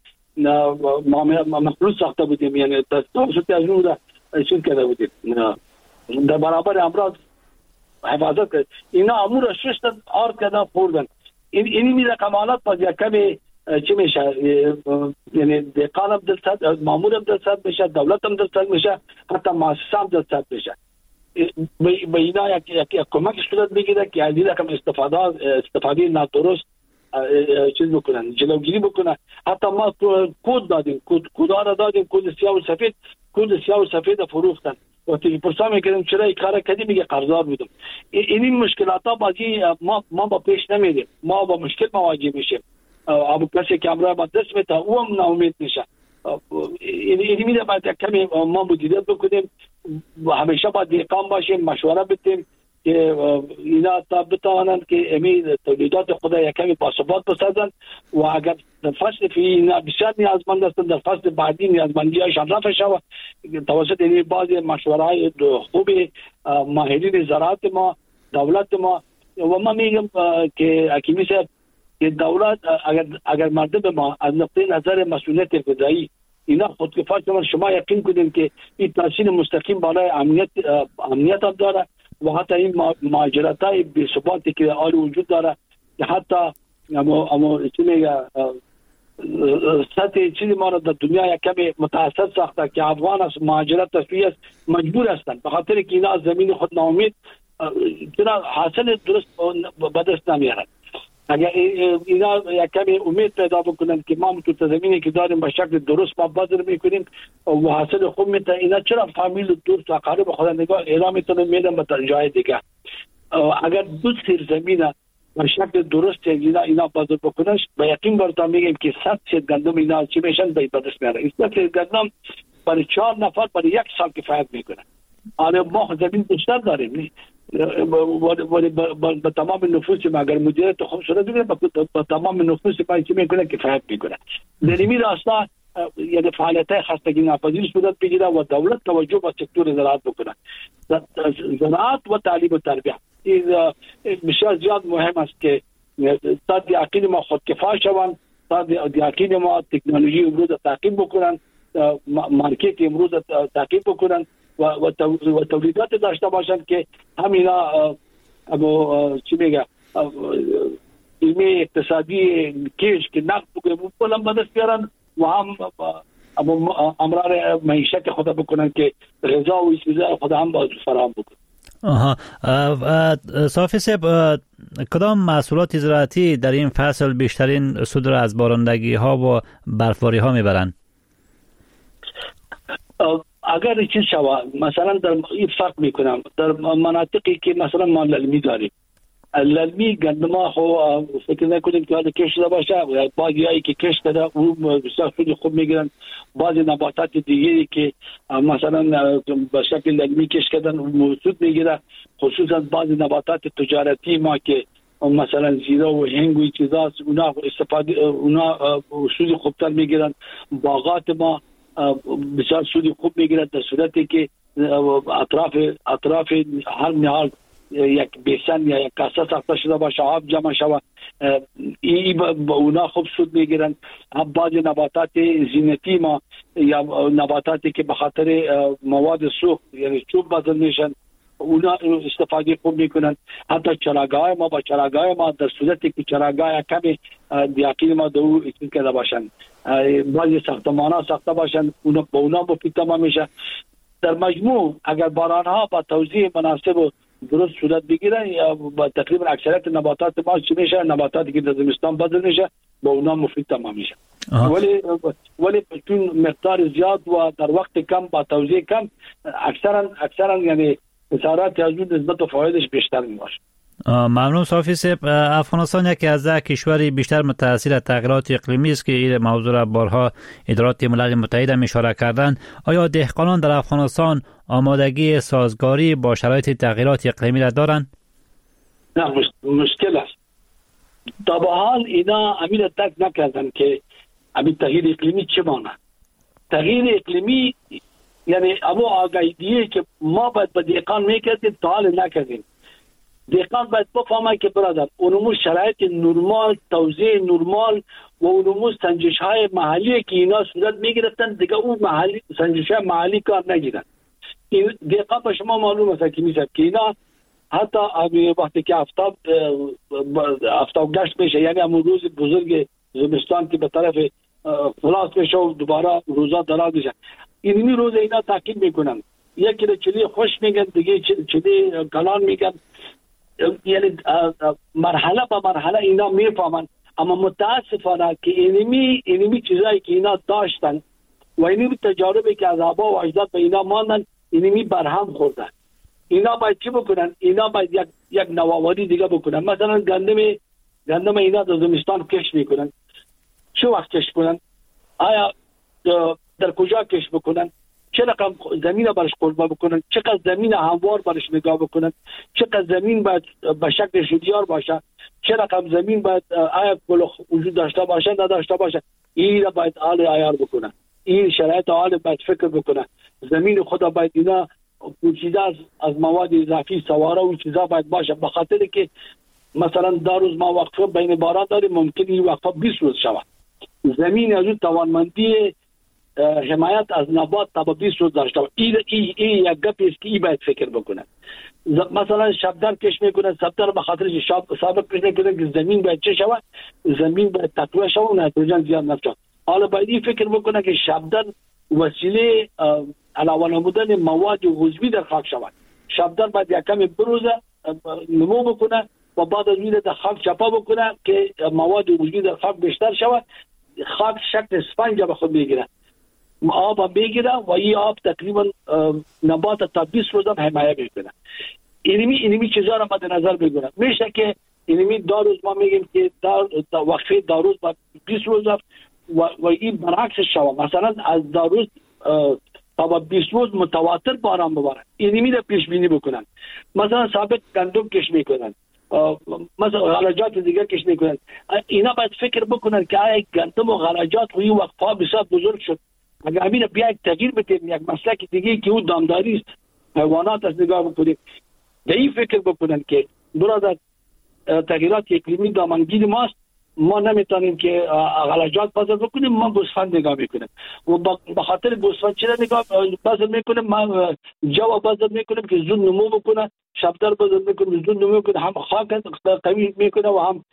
مخلوط ساخته بودیم، یعنی توسط از اون را چیز کرده بودیم در برابر امراض حفاظت کرد. اینا امور ششتن آرد کردن خوردن. اینی میره کمالات باز یک کمی چی میشه، یعنی دیقان هم دلسد، مامور هم دلسد میشه، دولت هم دلسد میشه، حتی مؤسسه هم دلسد میشه. به اینا یک کمک صورت بگیره که از این رقم استفاده نادرست چیز بکنن، جلوگیری بکنن. حتی ما کد دادیم، کدا را دادیم، کد سیاه و سفید فروختن. وقتی پرسا میکردیم چرا این کار کردی، میگه قرضدار بودم. این مشکلات ها بازی ما با پیش نمیریم، ما با مشکل مواجه میشیم. ابو کسی که امرای ما دست میته او هم ناامید میشه. این میده باید کمی ما مدیریت بکنیم و همیشه باید دیقان باشیم، مشوره بدیم که اینا تا بتوانند که امی تولیدات خود یک کمی باثبات بسازن و اگر در فصل فی اینا بسیار نیازمند هستند، در فصل بعدی نیازمندی هایشان رفع شود توسط این بعض مشوره های خوب ماهرین زراعت ما، دولت ما. و ما میگم که حکیمی صاحب که دولت اگر مردم ما از نقطه نظر مسئولیت غذایی اینا خودکفا شدن، شما یقین کنید که این تاثیر مستقیم بالای امنیت هم داره و حتی این مهاجرت‌های بی‌ثباتی که حال وجود داره که حتی اما چی میگه سطح چیزی ما را در دنیا یک کمی متاثر ساخته که افغان است مهاجرت تصویه است، مجبور هستند به خاطر که اینا از زمین خود ناامید چرا حاصل درست به دست نمیارند. اگر اینا یک کمی امید پیدا بکنن که ما تو زمینی که داریم به شکل درست ما بازار میکنیم و حاصل خوب میته، اینا چرا فامیل دوست و اقارب خدا نگاه اعلام میتونن میدن به جای دیگه. اگر دو سیر زمینه به شکل درست اینا بازار بکننش به یقین براتون میگم که 100 سیر گندم اینا چی میشن به دست میارن. این 100 سیر گندم برای 4 نفر برای 1 سال کفایت میکنه. حالا ما زمین بیشتر داریم نی با تمام نفوس ما اگر مدیریت خوب شده دیگه با تمام نفوس ما چی میکنه کفایت میکنه. در این راستا یعنی فعالیت‌های خستگی ناپذیر صورت بگیره و دولت توجه به سکتور زراعت بکنه. زراعت و تعلیم و تربیت این بسیار زیاد مهم است که تا دیاقین ما خودکفا شوند، تا دیاقین ما تکنولوژی امروز تعقیب بکنن، مارکت امروز تعقیب بکنن و تولیدات داشته باشند که همینا چی میگه علمی اقتصادی کش که نقد بکنن به دست بیارن و هم امرار معیشت خود بکنن که غذا و چیزا خود هم باز فراهم بکنن. صافی صاحب، کدام محصولات زراعتی در این فصل بیشترین سود را از بارندگی ها و برفباری ها میبرند؟ اگر چیز شود مثلا در این فرق میکنم در مناطقی که مثلا ما للمی داریم، للمی گندما خو فکر نکنیم که کش شده باشه، بعضی هایی که کش شده او بسیار سود خوب میگیرن، بعضی نباتات دیگری که مثلا به شکل للمی کش کردن سود میگیره، خصوصا بعضی نباتات تجارتی ما که مثلا زیرا و هنگ و چیزا اونا استفاده اونا سود خوبتر میگیرن. باغات ما بسیار سود خوب میگیرن در صورتی که اطراف هر نهال یک بیسن یا یک کاسه ساخته شده باشه، آب جمع شود، با اونا خوب سود میگیرن. بعض نباتات زینتی ما یا نباتاتی که به خاطر مواد سوخت یعنی چوب بدل میشن اونا استفاده خوب میکنن. حتی چراگاه ما در صورتی که چراگاه کمی دیاقین ما دو اکتین کرده باشن، بعضی ساختمان‌ها ساخته باشن اونا مفید تمام میشه. در مجموع اگر باران‌ها با توزیع مناسب و درست صورت بگیرن یا با تقریبا اکثریت نباتات ما چی میشه، نباتاتی که در زمستان بدل میشه با اونا مفید تمام میشه. ولی چون مقدار زیاد و در وقت کم با توزیع کم اکثرا یعنی خسارات از اون نسبت و فوایدش بیشتر میباشه. ممنون صافی صاحب. افغانستان یکی از کشور بیشتر متاثر از تغییرات اقلیمی است که این موضوع را بارها ادارات ملل متحد اشاره کردند. آیا دهقانان در افغانستان آمادگی سازگاری با شرایط تغییرات اقلیمی را دارند؟ نه، مشکل است. تا به حال اینا امیر تک نکردن که امیر تغییر اقلیمی چه مانه. تغییر اقلیمی یعنی ابو آگاهیه که ما باید به دهقان میکردیم تا حال نکردیم. دهقان باید بفهمه که برادر اونمو شرایط نرمال، توزیع نرمال و اونمو سنجش های محلی که اینا صورت میگرفتن دیگه اون محلی سنجش های محلی کار نگیرن. این دهقان به شما معلوم است که میشه که اینا حتی وقتی که آفتاب گشت میشه یعنی همون روز بزرگ زمستان که به طرف خلاص میشه و دوباره روزا دراز میشه، اینمی روز اینا تاکید میکنن، یکی چلی خوش میگن دیگه چلی کلان میگن، یعنی مرحله با مرحله اینا میفهمن. اما متاسفانه که اینمی چیزایی که اینا داشتن و اینمی تجاربی که از آبا و اجداد به اینا ماندن اینمی برهم خوردن. اینا باید چی بکنن؟ اینا باید یک نوآوری دیگه بکنن. مثلا گندم اینا در زمستان کش میکنن، چه وقت کش کنن؟ آیا در کجا کش بکنن؟ چه رقم زمین برش قلبه بکنن؟ چقدر زمین هموار برش نگاه بکنن؟ چقدر زمین باید به شکل شدیار باشه؟ چه رقم زمین باید آیا کلوخ وجود داشته باشه نداشته باشه؟ این باید آل عیار بکنن. این شرایط آل باید فکر بکنن. زمین خدا باید اینا پوشیده از مواد اضافی سواره و چیزا باید باشه، به خاطر که مثلا در روز ما وقفه بین باران داریم ممکن این وقفه 20 روز شود. زمین از اون توانمندی حمایت از نبات تا 20 روز داشته باشه. این یک گپی است که این باید فکر بکنن. مثلا شبدر کش میکنن، شبدر به خاطر سابق کش میکنن که زمین باید چه شود؟ زمین باید تقویه شود و نایتروژن زیاد نشه. حالا باید این فکر بکنن که شبدر وسیله علاوه نمودن مواد عضوی در خاک شود. شبدر باید یک کمی بروزه نمو بکنه و بعد از این در خاک چپا بکنه که مواد عضوی در خاک بیشتر شود. خاک شکل اسفنج به خود میگیره، آب میگیره و این آب تقریبا نبات تا 20 روز هم حمایت میکنه. اینمی چیزا رو مد نظر بگیرن. میشه که اینمی 2 روز ما میگیم که وقفه 2 روز با 20 روز و این برعکس شود. مثلا از 2 روز تا 20 روز متواتر باران بباره. اینمی رو پیش بینی بکنن. مثلا ثابت گندم کش میکنن، مثلا غلجات دیگه کش میکنن. اینا باید فکر بکنن که آیا گندم و غلجات و این وقفه بسیار بزرگ شد، اگر امین بیا یک تغییر بتیم یک مسلک دیگه که اون دامداری است حیوانات از نگاه بکنیم، به این فکر بکنن که برادر تغییرات اقلیمی دامنگیر ماست، ما نمیتونیم که غلجات بازار بکنیم، ما گوسفند نگاه میکنیم و به خاطر گوسفند چرا نگاه بازار میکنیم؟ ما جو بازار میکنیم که زود نمو بکنه، شبدر بازار میکنیم زود نمو بکنه، هم خاک قوی میکنه و هم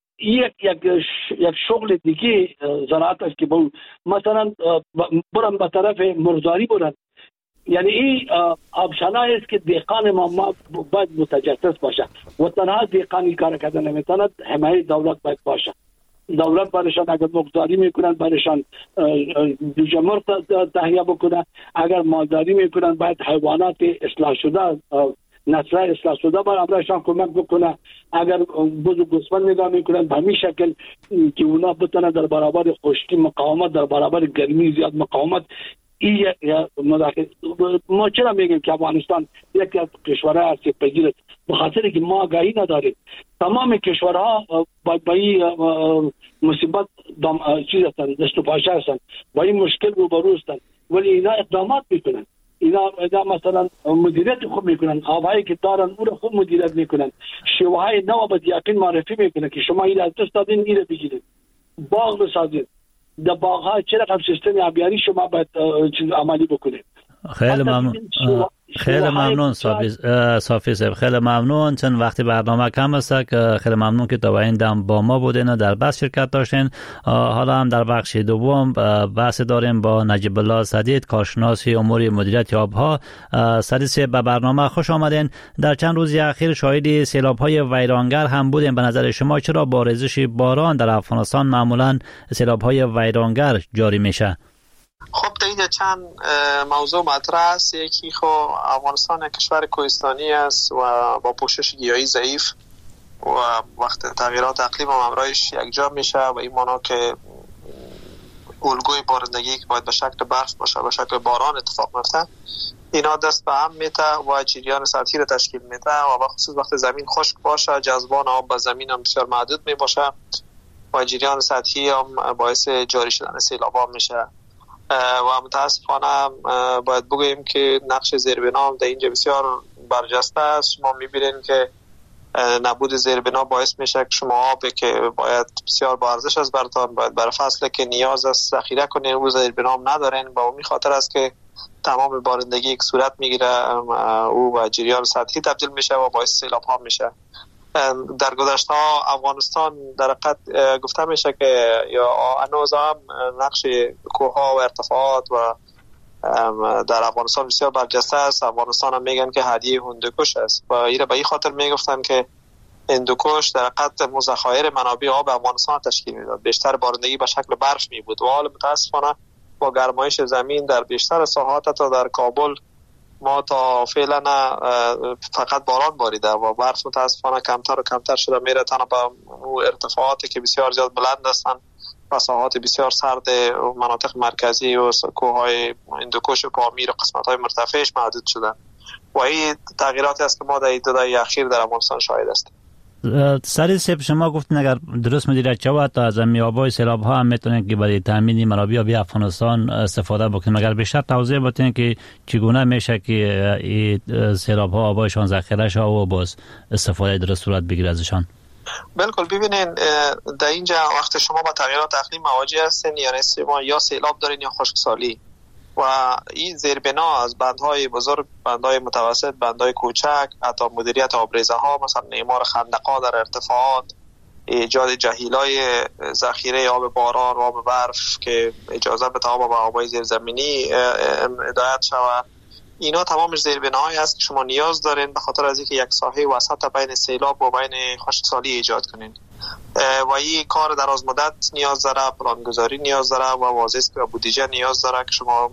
یک شغل دیگه زراعت است که مثلا برن به طرف مرزاری برن. یعنی این آبشانه است که دهقان ما باید متجسس باشه و تنها دهقانی کار کردن نمیتونه، حمایت دولت باید باشه. دولت برشان اگر مقداری میکنن برشان جمهور تهیه بکنن، اگر مالداری میکنن باید حیوانات اصلاح شده نسل اصلاح شده برشان کمک بکنه. اگر بزرگ گوسفند نگاه میکنن به همین شکل که اونا بتونن در برابر خشکی مقاومت، در برابر گرمی زیاد مقاومت. ما چرا میگیم که افغانستان یکی از کشورهای است که پیگیر به خاطر که ما آگاهی نداریم. تمام کشورها با این مصیبت چیز هستند، دست و پاچه هستند، با این مشکل روبرو هستند، ولی اینا اقدامات میکنن. اینا مثلا مدیریت خوب میکنن، آبهایی که دارن اون رو خوب مدیریت میکنن، شیوه‌های نو به یقین معرفی میکنن که شما این از دست دادین این بگیرید، باغ بسازید، در باغ‌ها چه رقم سیستم آبیاری شما باید چیز عملی بکنید. خیلی ممنون. خیلی ممنون صافی صاحب، خیلی ممنون. چند وقتی برنامه کم است که خیلی ممنون که تا این دم با ما بودین و در بحث شرکت داشتین. حالا هم در بخش دوم بحث داریم با نجیب الله سدید، کارشناس امور مدیریت آبها. سدید صاحب به برنامه خوش آمدین. در چند روز اخیر شاهد سیلاب‌های ویرانگر هم بودیم. به نظر شما چرا با ریزش باران در افغانستان معمولا سیلاب‌های ویرانگر جاری میشه؟ خب در اینجا چند موضوع مطرح است. یکی خب افغانستان کشور کوهستانی است و با پوشش گیاهی ضعیف و وقت تغییرات اقلیم و همراهش یکجا میشه و این معنی که الگوی بارندگی که باید به شکل برف باشه به شکل باران اتفاق میفته، اینا دست به هم میته و جریان سطحی رو تشکیل میده و بخصوص وقت زمین خشک باشه جذبان آب به زمین هم بسیار محدود میباشه و جریان سطحی هم باعث جاری شدن سیلاب میشه. و متاسفانه باید بگوییم که نقش زیربنا در اینجا بسیار برجسته است. شما میبینید که نبود زیربنا باعث میشه که شما آبی که باید بسیار با ارزش است براتون باید برای فصل که نیاز است ذخیره کنین و زیربنا هم ندارین. با اون خاطر است که تمام بارندگی که صورت میگیره او و جریان سطحی تبدیل میشه و باعث سیلاب ها میشه. در گذشته افغانستان در حقیقت گفته میشه که یا هنوز هم نقش کوه‌ها و ارتفاعات و در افغانستان بسیار برجسته است. افغانستان هم میگن که هدیه هندوکش است و ایره به این خاطر میگفتن که هندوکش در حقیقت ذخایر منابع آب افغانستان تشکیل میداد. بیشتر بارندگی به شکل برف می بود و حال متاسفانه با گرمایش زمین در بیشتر ساحات تا در کابل ما تا فعلا فقط باران باریده و برف متاسفانه کمتر و کمتر شده میره تنها به ارتفاعاتی که بسیار زیاد بلند هستند و ساحات بسیار سرد مناطق مرکزی و کوههای هندوکش و پامیر و قسمت‌های مرتفعش محدود شدن و این تغییراتی است که ما در 2 دهه اخیر در افغانستان شاهد هستیم. سری سیب شما گفتین اگر درست مدیریت شود تا از آب‌های سیلاب‌ها هم میتونن که برای تامین منابع آبی افغانستان استفاده بکنیم. اگر بیشتر توضیح بدین که چگونه میشه که این سیلاب‌ها آبایشان ذخیره شه و باز استفاده درست صورت بگیره ازشان؟ بالکل. ببینین در اینجا وقت شما با تغییرات اقلیم مواجه هستین، یعنی شما یا سیلاب دارین یا خشکسالی و این زیربنا از بندهای بزرگ، بندهای متوسط، بندهای کوچک، حتی مدیریت آبریزه ها مثلا اعمار خندق‌ها در ارتفاعات، ایجاد جهیلای ذخیره آب باران و آب برف که اجازه بده آب به آب‌های زیرزمینی هدایت شود، اینا تمامش زیربناهایی است که شما نیاز دارین به خاطر از اینکه یک ساحه وسط بین سیلاب و بین خشکسالی ایجاد کنین و این کار دراز مدت نیاز داره، پلانگذاری نیاز داره و واضح است که بودجه نیاز داره که شما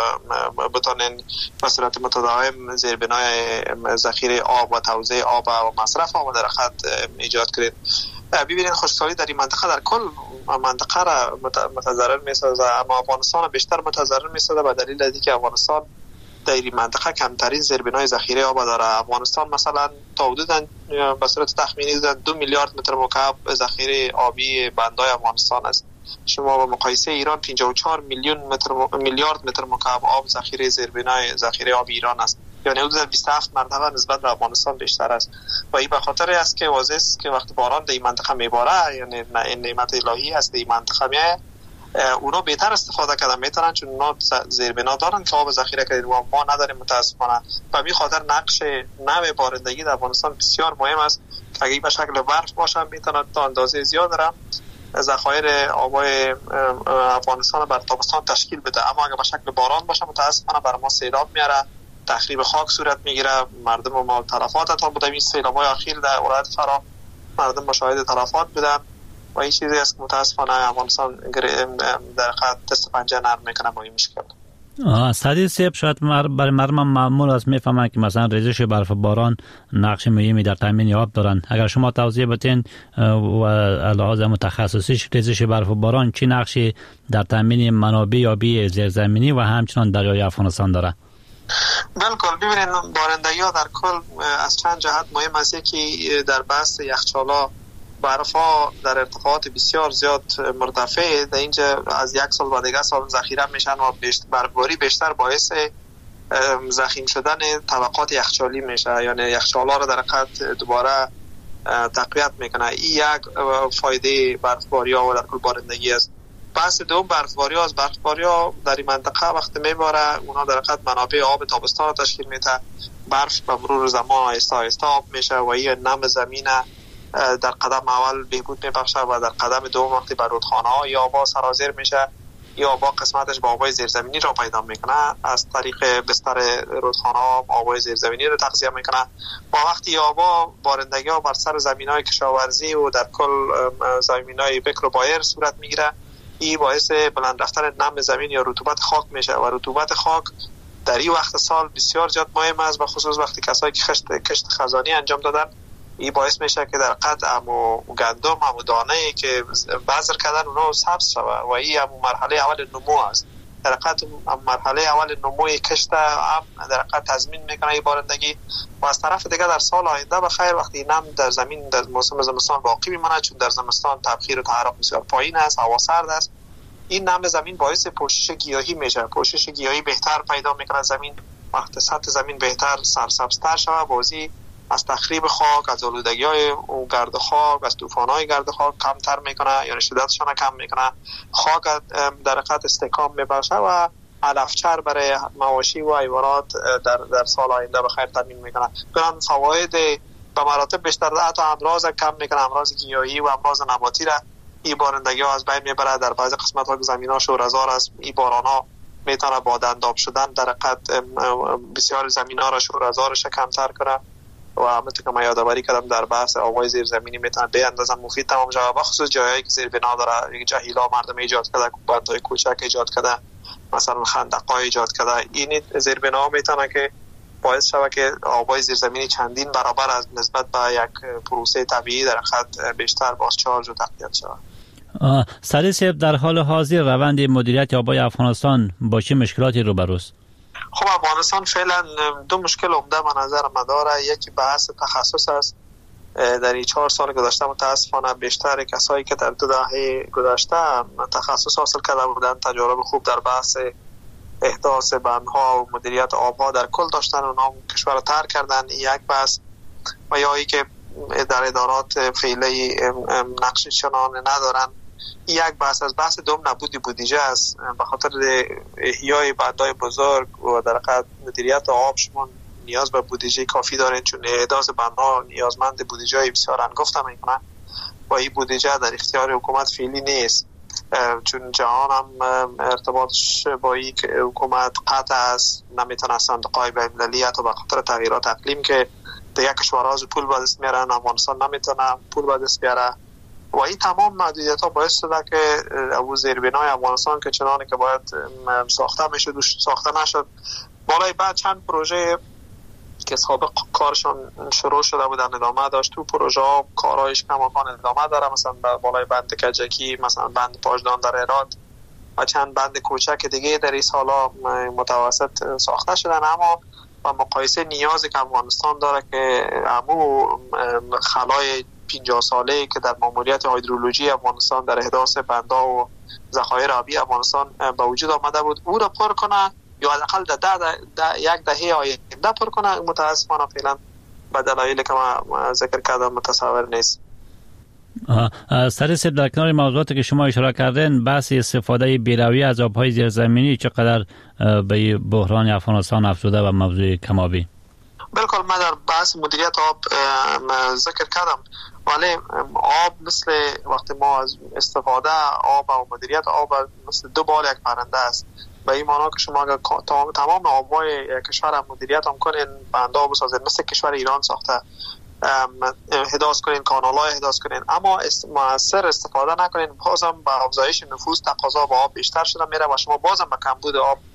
بتونین به صورت متداوم زیربنای ذخیره آب و توزیع آب و مصرف آب در خط ایجاد کنید. ببینید خشکسالی در این منطقه در کل منطقه را متضرر می‌سازه، اما افغانستان بیشتر متضرر می‌سازه به دلیل اینکه افغانستان در این منطقه کمترین زیربنای ذخیره آب داره. افغانستان مثلا تا حدوداً به صورت تخمینی 2 میلیارد متر مکعب ذخیره آبی بندای افغانستان است. شما با مقایسه ایران 54 میلیارد متر مکعب آب ذخیره زیربنای ذخیره آب ایران است، یعنی حدود 27 مرتبه نسبت به افغانستان بیشتر است و این به خاطر است که واضح است که وقتی باران در این منطقه میباره، یعنی این نعمت الهی است در این منطقه میاد، اونا بهتر استفاده کردن میتونن چون اونا زیربنا دارن که آب ذخیره کنن و ما نداریم متاسفانه. و به خاطر نقش نوع بارندگی در افغانستان بسیار مهم است که اگه به شکل برف باشه میتونه تا اندازه زیاد داره ذخایر آبای افغانستان بر تابستان تشکیل بده، اما اگه به شکل باران باشه متاسفانه برای ما سیلاب میاره، تخریب خاک صورت میگیره، مردم ما تلفات تا بوده. این سیلاب‌های اخیر در ولایت فرا مردم مشاهده تلفات بودن و این چیزی است که متاسفانه افغانستان در خط دست پنجه نرم میکنه با این مشکل. سعدی صاحب، شاید برای مردم معمول است میفهمن که مثلا ریزش برف و باران نقش مهمی در تامین آب دارن. اگر شما توضیح بدین و لحاظ متخصصی ریزش برف و باران چی نقشی در تامین منابع آبی زیرزمینی و همچنان دریای افغانستان داره؟ بالکل. ببینید بارندگی‌ها در کل از چند جهت مهم است که در بحث یخچال‌ها برف‌ها در ارتفاعات بسیار زیاد مرتفع در اینجا از یک سال و دیگه سال ذخیره میشن و برفباری بیشتر باعث ضخیم شدن طبقات یخچالی میشه، یعنی یخچال‌ها رو در حقیقت دوباره تقویت میکنه. این یک فایده برفباری‌ها و در کل بارندگی است. بحث دوم برفباری‌ها است. برفباری‌ها در این منطقه وقتی میباره اونها در حقیقت منابع آب تابستان رو تشکیل میده. برف به مرور زمان آهسته آهسته آب میشه و این نم زمین در قدم اول بهبود میبخشه و در قدم دوم وقتی بر رودخانه‌ها یا آبا سرازیر میشه یا آبا قسمتش با آبای زیرزمینی را پیدا میکنه، از طریق بستر رودخانه‌ها آبای زیرزمینی رو تغذیه میکنه و وقتی آبا بارندگی‌ها بر سر زمین‌های کشاورزی و در کل زمین‌های بکر و بایر صورت میگیره، این باعث بلند رفتن نم زمین یا رطوبت خاک میشه و رطوبت خاک در این وقت سال بسیار زیاد مهم است، بخصوص وقتی کسایی که کشت خزانی انجام دادن. این باعث میشه که در قطع و گندم و دانه‌ای که بذر کردن اونها سبز شود و این مرحله اول نمو است. در قطع مرحله اول نموی کشت هم در قطع تضمین میکنه این بارندگی و از طرف دیگه در سال آینده بخیر وقتی نم در زمین در موسم زمستان باقی میمونه، چون در زمستان تبخیر و تحرک بسیار پایین است، هوا سرد است، این نم زمین باعث پوشش گیاهی میشه. پوشش گیاهی بهتر پیدا میکنه زمین، وقت سطح زمین بهتر سرسبزتر شود، بازی از تخریب خاک، از آلودگی‌های گرد خاک، از طوفان‌های گرد خاک کمتر میکنه، یعنی شدتشون کم میکنه. خاک در حقیقت استحکام میبخشه و علفچر برای مواشی و حیوانات در سال آینده بخیر تامین میکنه. برای فواید به مراتب بیشتر حتی امراض کم میکنه، امراض گیاهی و امراض نباتی را این بارندگی‌ها از بین میبره. در بعضی قسمت‌ها که زمین‌ها شوره‌زار است، این باران‌ها میتونه با دنداب شدن در حقیقت بسیار زمین‌ها را شوره‌زارش کمتر کنه و همونطور که من یادآوری کردم در بحث آبای زیرزمینی میتونه به اندازه مفید تمام شود، بخصوص جایی که زیر بنا داره، جهیلا مردم ایجاد کرده، بندهای کوچک ایجاد کرده، مثلا خندق‌های ایجاد کرده. این زیر بنا میتونه که باعث شود که آبای زیرزمینی چندین برابر از نسبت به یک پروسه طبیعی در خط بیشتر بازچارج و تقویت شود. سعدی صاحب، در حال حاضر روند مدیریت آبای افغانستان با چه مشکلاتی روبروست؟ خب افغانستان فعلا دو مشکل عمده به نظر من داره. یکی بحث تخصص است. در این 4 سال گذشته متاسفانه بیشتر کسایی که در 2 دهه گذشته تخصص حاصل کرده بودن، تجارب خوب در بحث احداث بندها و مدیریت آبها در کل داشتن، اونها کشور رو ترک کردن. یک بحث و یا ای که در ادارات فعلی نقش چنان ندارن. یک بحث از بحث دوم نبود بودجه است. به خاطر احیای بندهای بزرگ و در حقیقت مدیریت آب شما نیاز به بودجه کافی دارین، چون احداث بندها نیازمند بودجه بسیار انگفت میکنه و این بودجه در اختیار حکومت فعلی نیست، چون جهان هم ارتباطش با این حکومت قطع است. نمیتونه صندوق‌های بین‌المللی حتی به خاطر تغییرات اقلیم که دیگه کشورها از پول به دست میارن، افغانستان نمیتونه پول به دست بیاره و این تمام محدودیت‌ها باعث شده که او زیربنای افغانستان که چنانی که باید ساخته میشد ساخته نشد. بالای بعد چند پروژه که سابق کارشون شروع شده بودن ادامه داشت، تو پروژه ها کارهایش کماکان ادامه داره، مثلا بالای بند کجکی، مثلا بند پاژدان در هرات و چند بند کوچک دیگه در این سالا متوسط ساخته شدن، اما با مقایسه نیازی که افغانستان داره که همو خلای 50 ساله که در ماموریت هیدرولوژی افغانستان در احداث بندها و ذخایر آبی افغانستان به وجود آمده بود، او را پر کنه یا حداقل یک دهه آینده پر کنه، متاسفانه فعلا به دلایلی که ما ذکر کردم متصور نیست. سعدی صاحب، در کنار موضوعاتی که شما اشاره کردین، بحث استفاده بی‌رویه از آب‌های زیرزمینی چقدر به بحران افغانستان افزوده و موضوع کم‌آبی؟ بالکل، من در بحث مدیریت آب ذکر کردم، ولی آب مثل وقتی ما از استفاده آب و مدیریت آب مثل دو بال یک پرنده است. به این معنی که شما اگر تمام آب‌های کشور مدیریت هم کنین، بندها بسازین، مثل کشور ایران ساخته، احداث کنین، کانال‌های احداث کنین، اما مؤثر استفاده نکنین، بازم به افزایش نفوذ تقاضا به آب بیشتر شده میره و شما بازم به کمبود آب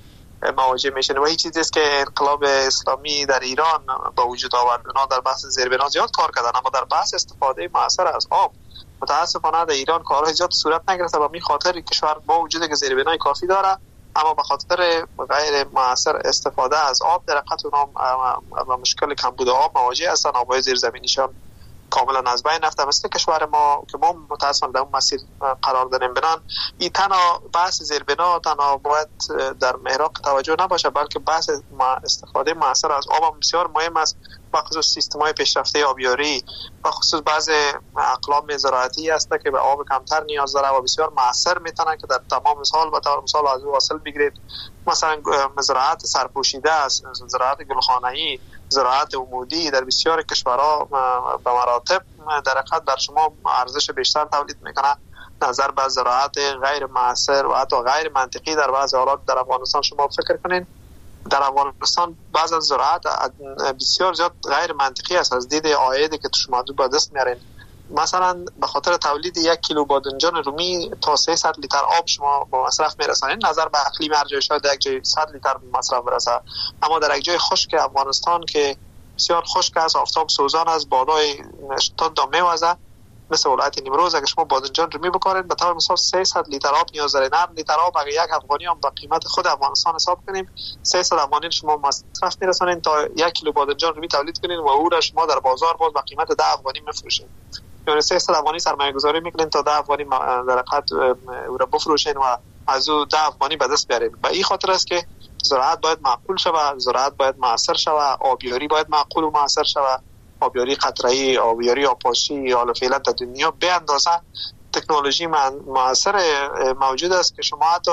مواجه میشن و این چیزی است که انقلاب اسلامی در ایران با وجود آورد. اونا در بحث زیربنا زیاد کار کردن، اما در بحث استفاده مؤثر از آب متاسفانه در ایران کارهای زیاد صورت نگرفته. و می خاطر کشور با وجود که زیربنای کافی داره اما به خاطر غیر مؤثر استفاده از آب در حقیقت اونا مشکل کمبود آب مواجه هستن. آبهای زیرزمینیشان کاملا از بین رفته. مثل کشور ما که ما متاسفانه در اون مسیر قرار داریم. بنان این تنها بحث زیربنا تنها باید در محراق توجه نباشه، بلکه بحث استفاده مؤثر از آب هم بسیار مهم است، بخصوص سیستم‌های پیشرفته آبیاری، بخصوص بعض اقلام زراعتی هست که به آب کمتر نیاز داره و بسیار مؤثر میتونن که در تمام سال به طور مثال از او حاصل بگیرید. مثلا زراعت سرپوشیده است، زراعت گلخانه‌ای، زراعت عمودی در بسیار کشورها به مراتب در حقیقت بر شما ارزش بیشتر تولید میکنه نظر به زراعت غیر مؤثر و حتی غیر منطقی. در بعض حالات در افغانستان شما فکر کنین در افغانستان بعض از زراعت بسیار زیاد غیر منطقی است از دید عایدی که شما به دست میارین. مثلا به خاطر تولید 1 کیلو بادنجان رومی تا 300 لیتر آب شما با مصرف میرسانید. نظر به اقلیم هر جای شاید یک جای 100 لیتر مصرف برسه، اما در یک جای خشک افغانستان که بسیار خشک است، آفتاب سوزان است، بادای شدید میوزه مثل ولایت نیمروز، اگه شما بادنجان رومی بکارید به طور مثال 300 لیتر آب نیاز دارید. 9 لیتر آب اگه یک افغانی هم با قیمت خود افغانستان حساب کنیم 300 افغانی شما مصرف میرسانید تا 1 کیلو بادنجان رومی تولید کنید و او را شما در بازار باز با قیمت 10 افغانی میفروشید. یعنی 300 افغانی سرمایه گذاری میکنین تا 10 افغانی در حقیقت او را بفروشین و از او 10 افغانی به دست بیارین. و این خاطر است که زراعت باید معقول شود، زراعت باید مؤثر شود، آبیاری باید معقول و مؤثر شود، آبیاری قطره‌ای، آبیاری آبپاشی حالا فعلا در دنیا به اندازه تکنولوژی مؤثر موجود است که شما حتی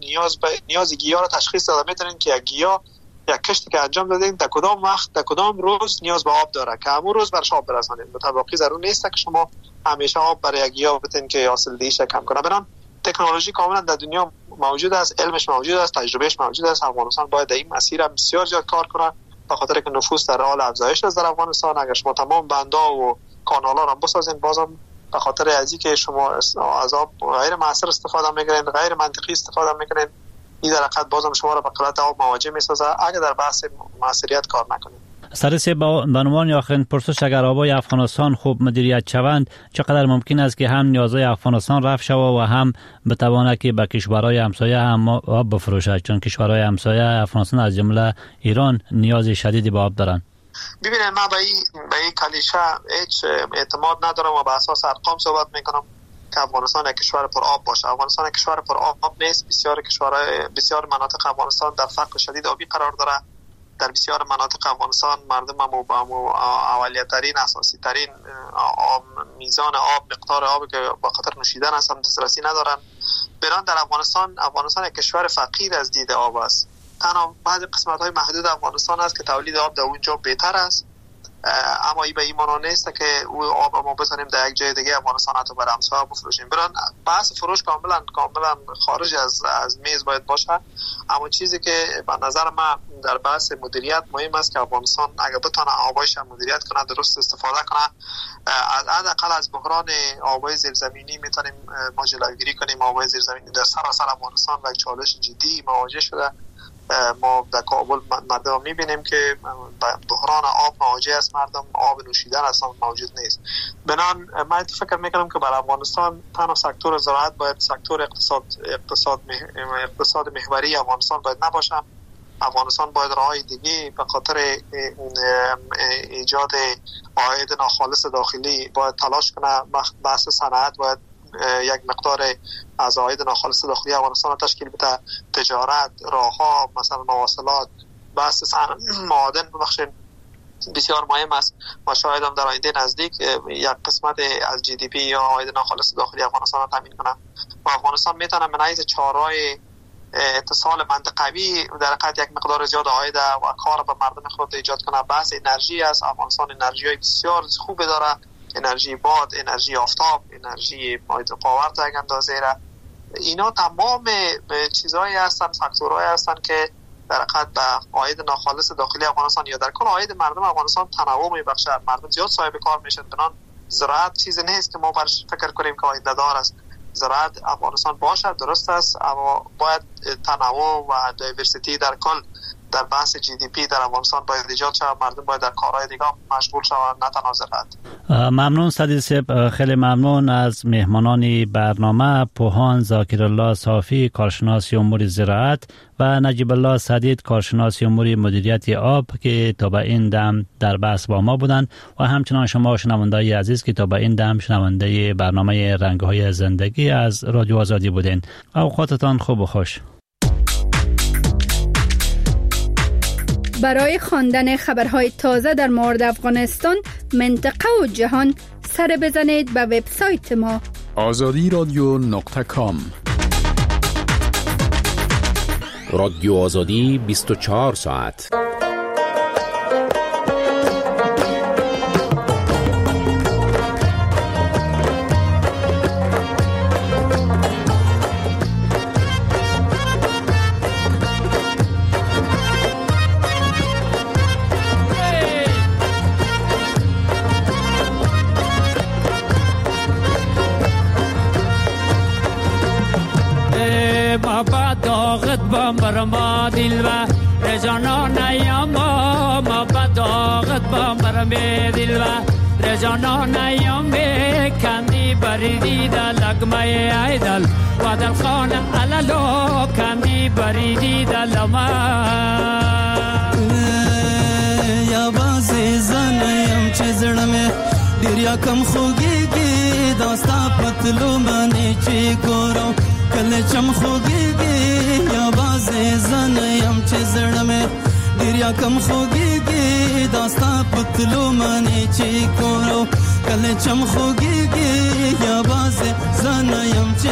نیاز گیاه را تشخیص داده میتونین که یک گیاه یک کشتی که انجام دادین در کدام وقت در کدام روز نیاز به آب داره که همون روز برش آب برسانید. متوقی ضرور نیست که شما همیشه آب برای یک گیاه بتین که حاصل دهیش کم کنه. بنابراین تکنولوژی کاملا در دنیا موجود است، علمش موجود است، تجربهش موجود است. افغانستان باید در این مسیر بسیار زیاد کار کنه به خاطر که نفوس در حال افزایش است در افغانستان. اگر شما تمام بندها و کانال‌ها را بسازین بازم به خاطر ازی که شما از آب غیر مؤثر استفاده می‌کنین، غیر منطقی استفاده می‌کنین، این در حقیقت بازم شما را به قلت آب مواجه می‌سازه اگر در بحث مؤثریت کار نکنید. سرسی به عنوان آخرین پرسش، اگر آبای افغانستان خوب مدیریت شوند چقدر ممکن است که هم نیازهای افغانستان رفع شود و هم بتواند که به کشورهای همسایه هم آب بفروشد، چون کشورهای همسایه افغانستان از جمله ایران نیاز شدیدی به آب دارند؟ ببینید من به این کلیشه هیچ اعتماد ندارم و به اساس ارقام صحبت میکنم که افغانستان یک کشور پر آب باشه. افغانستان یک کشور پر آب نیست. بسیار مناطق افغانستان در فقر شدید آبی قرار داره. در بسیار مناطق افغانستان مردم هم اولیت ترین اساسی ترین میزان آب، مقدار آبی که با خاطر نوشیدن است هم دسترسی ندارن. بران در افغانستان یک کشور فقیر از دید آب است. تنها بعضی قسمت‌های محدود افغانستان است که تولید آب در اونجا بهتر است، اما این به این معنی نیست که او آب ما بزنیم در یک جای دیگه افغانستان حتی برای همسایه بفروشیم. بران بحث فروش کاملا خارج از میز باید باشه. اما چیزی که به نظر من در بحث مدیریت مهم است که افغانستان اگر بتونه آبایش مدیریت کنه، درست استفاده کنه، حداقل از بحران آبای زیرزمینی میتونیم ما جلوگیری کنیم. آبای زیرزمینی در سراسر افغانستان و چالش جدی مواجه شده. ما در کابل مردم میبینیم که بحران آب مواجه است، مردم آب نوشیدن اصلا موجود نیست. بنان من فکر میکنم که برای افغانستان تنها سکتور زراعت باید سکتور اقتصاد محوری افغانستان باید نباشه. افغانستان باید راهی دیگه به خاطر ایجاد عاید ناخالص داخلی باید تلاش کنه. بحث صنعت باید یک مقدار از عاید ناخالص داخلی افغانستان تشکیل بده. تجارت، راهها، مثلا مواصلات، بحث معادن ببخشید بسیار مهم است و شاید هم در آینده نزدیک یک قسمت از جی دی پی یا عاید ناخالص داخلی افغانستان را تامین کنه و افغانستان میتونه من حیث چهارراه اتصال منطقوی در حقیقت یک مقدار زیاد عاید و کار به مردم خود ایجاد کنه. بحث انرژی است. افغانستان انرژی بسیار خوب داره، انرژی باد، انرژی آفتاب، انرژی پاور تا یک اندازه را. اینا تمام چیزهایی هستن، فاکتورهایی هستن که در حقیقت به عاید ناخالص داخلی افغانستان یا در کل عاید مردم افغانستان تنوع میبخشه. مردم زیاد صاحب کار میشن. بنان زراعت چیزی نیست که ما برش فکر کنیم که عاید دار است. زراعت افغانستان باشد، درست است، اما باید تنوع و دایورسیتی در کل در بحث جی دی پی در افغانستان باید ایجاد شود. مردم باید در کارهای دیگه مشغول شوند، نه تنها زراعت. ممنون سعدی صاحب، خیلی ممنون از مهمانان برنامه، پوهان ذاکرالله صافی کارشناس امور زراعت و نجیب الله سدید کارشناس امور مدیریت آب که تا به این دم در بحث با ما بودند و همچنان شما شنوندگان عزیز که تا به این دم شنونده برنامه رنگ‌های زندگی از رادیو آزادی بودین. اوقاتتان خوب و خوش. برای خواندن خبرهای تازه در مورد افغانستان، منطقه و جهان سر بزنید به وبسایت ما azadiradio.com. رادیو آزادی 24 ساعت. برما دل و رجانان یاما ما بداغت با مرمی دل و رجانان یام کندی بریدی در لگمه ایدل و در خانه علالو کندی بریدی در لما یا بازی زنیم چه زرمه دیر یکم خوگیگی داستا پتلو منی چی کرو کل چم خوگیگی یا بازی زنیم چه زرمه دیر یکم خوگیگی داستا پتلو منی چی کرو کل چم خوگیگی یا بازی زنیم چه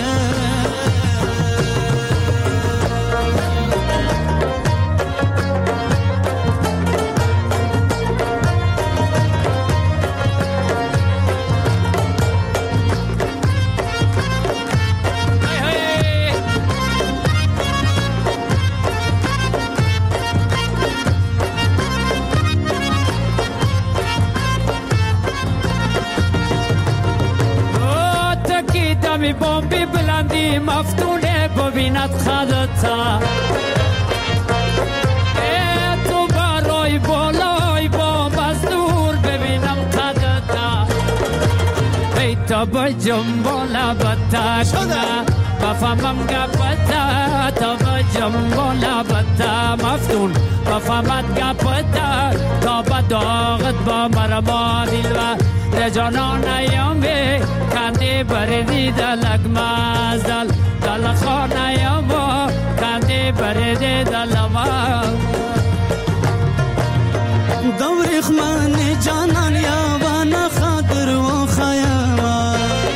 می بومبی بلندی مفتونه ببیند خدتا تو برای بالای بوم از دور ببینم خدتا ای تا بجم بالا بتاشنا بفهمم گپتا تا بجم بالا بتا مفتون بفهمت گپتا تا بداغت با مرما دل و رجانان ایامی کندی بریدی دلک مازدل دل خانه ایاما کندی بریدی دل ما دوریخ من جانان یاوان خاطر و خیاما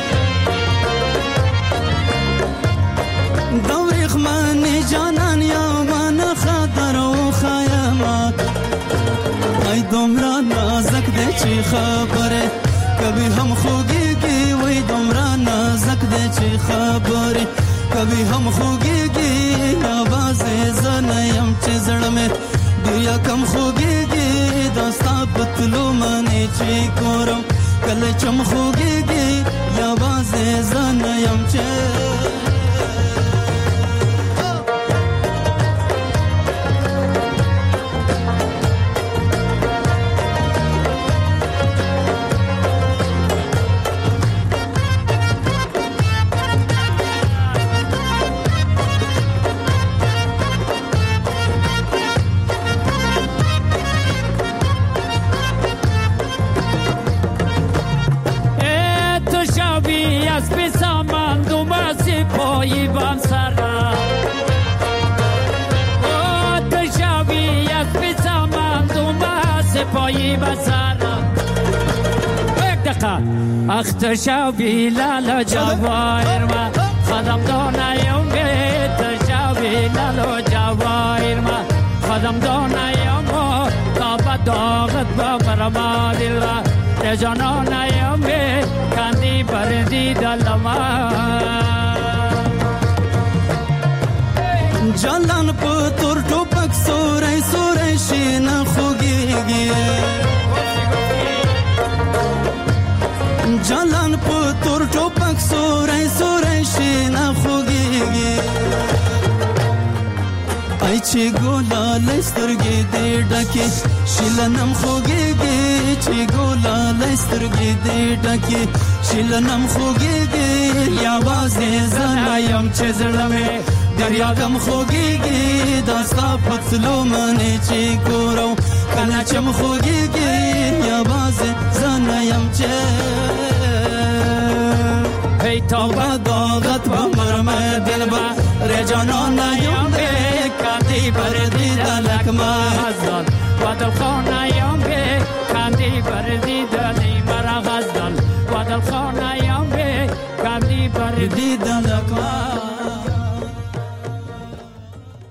دوریخ من جانان یاوان خاطر و خیاما ای دمران نازک ده چی خبره کبھی ہم خوگی گی وہی دمرا نازک دے چی خبری کبھی ہم خوگی گی آواز زنیم چی زڑ میں دیا کم خوگی گی داستا پتلو منی چی کورم کل چم خوگی گی آواز زنیم چی پایی بام سرا او تشاوی از بسامم دوما سپایی بسرا یک دقیقه اخ تشاوی لالا جوایر ما خدم دانایم تشاوی لالا جوایر ما خدم دانایم تا بداغت با مرما دل و رجانانایم کندی بردی دلما جلان پتر ټوپک سورای سورای شین خوګيږي جلان پتر ټوپک سورای سورای شین خوگیگی ای چی گولا لسترگی دی ډکی شیلنم خوگیگی چی گولا لسترگی دی ډکی شیلنم خوگیگی یا بازی زنایم چه زړمه دریا کم خوگیگی داستا پتلو منی چی ګورو کله چم خوگیگی یا بازی زنایم چه هی توبه داغت با مرمه دل با رجانان یم به کندی بردی دلک مازدان و دل خانه یم به کندی بردی دلی مرا غزدان و دل خانه یم به کندی بردی دلک مازدان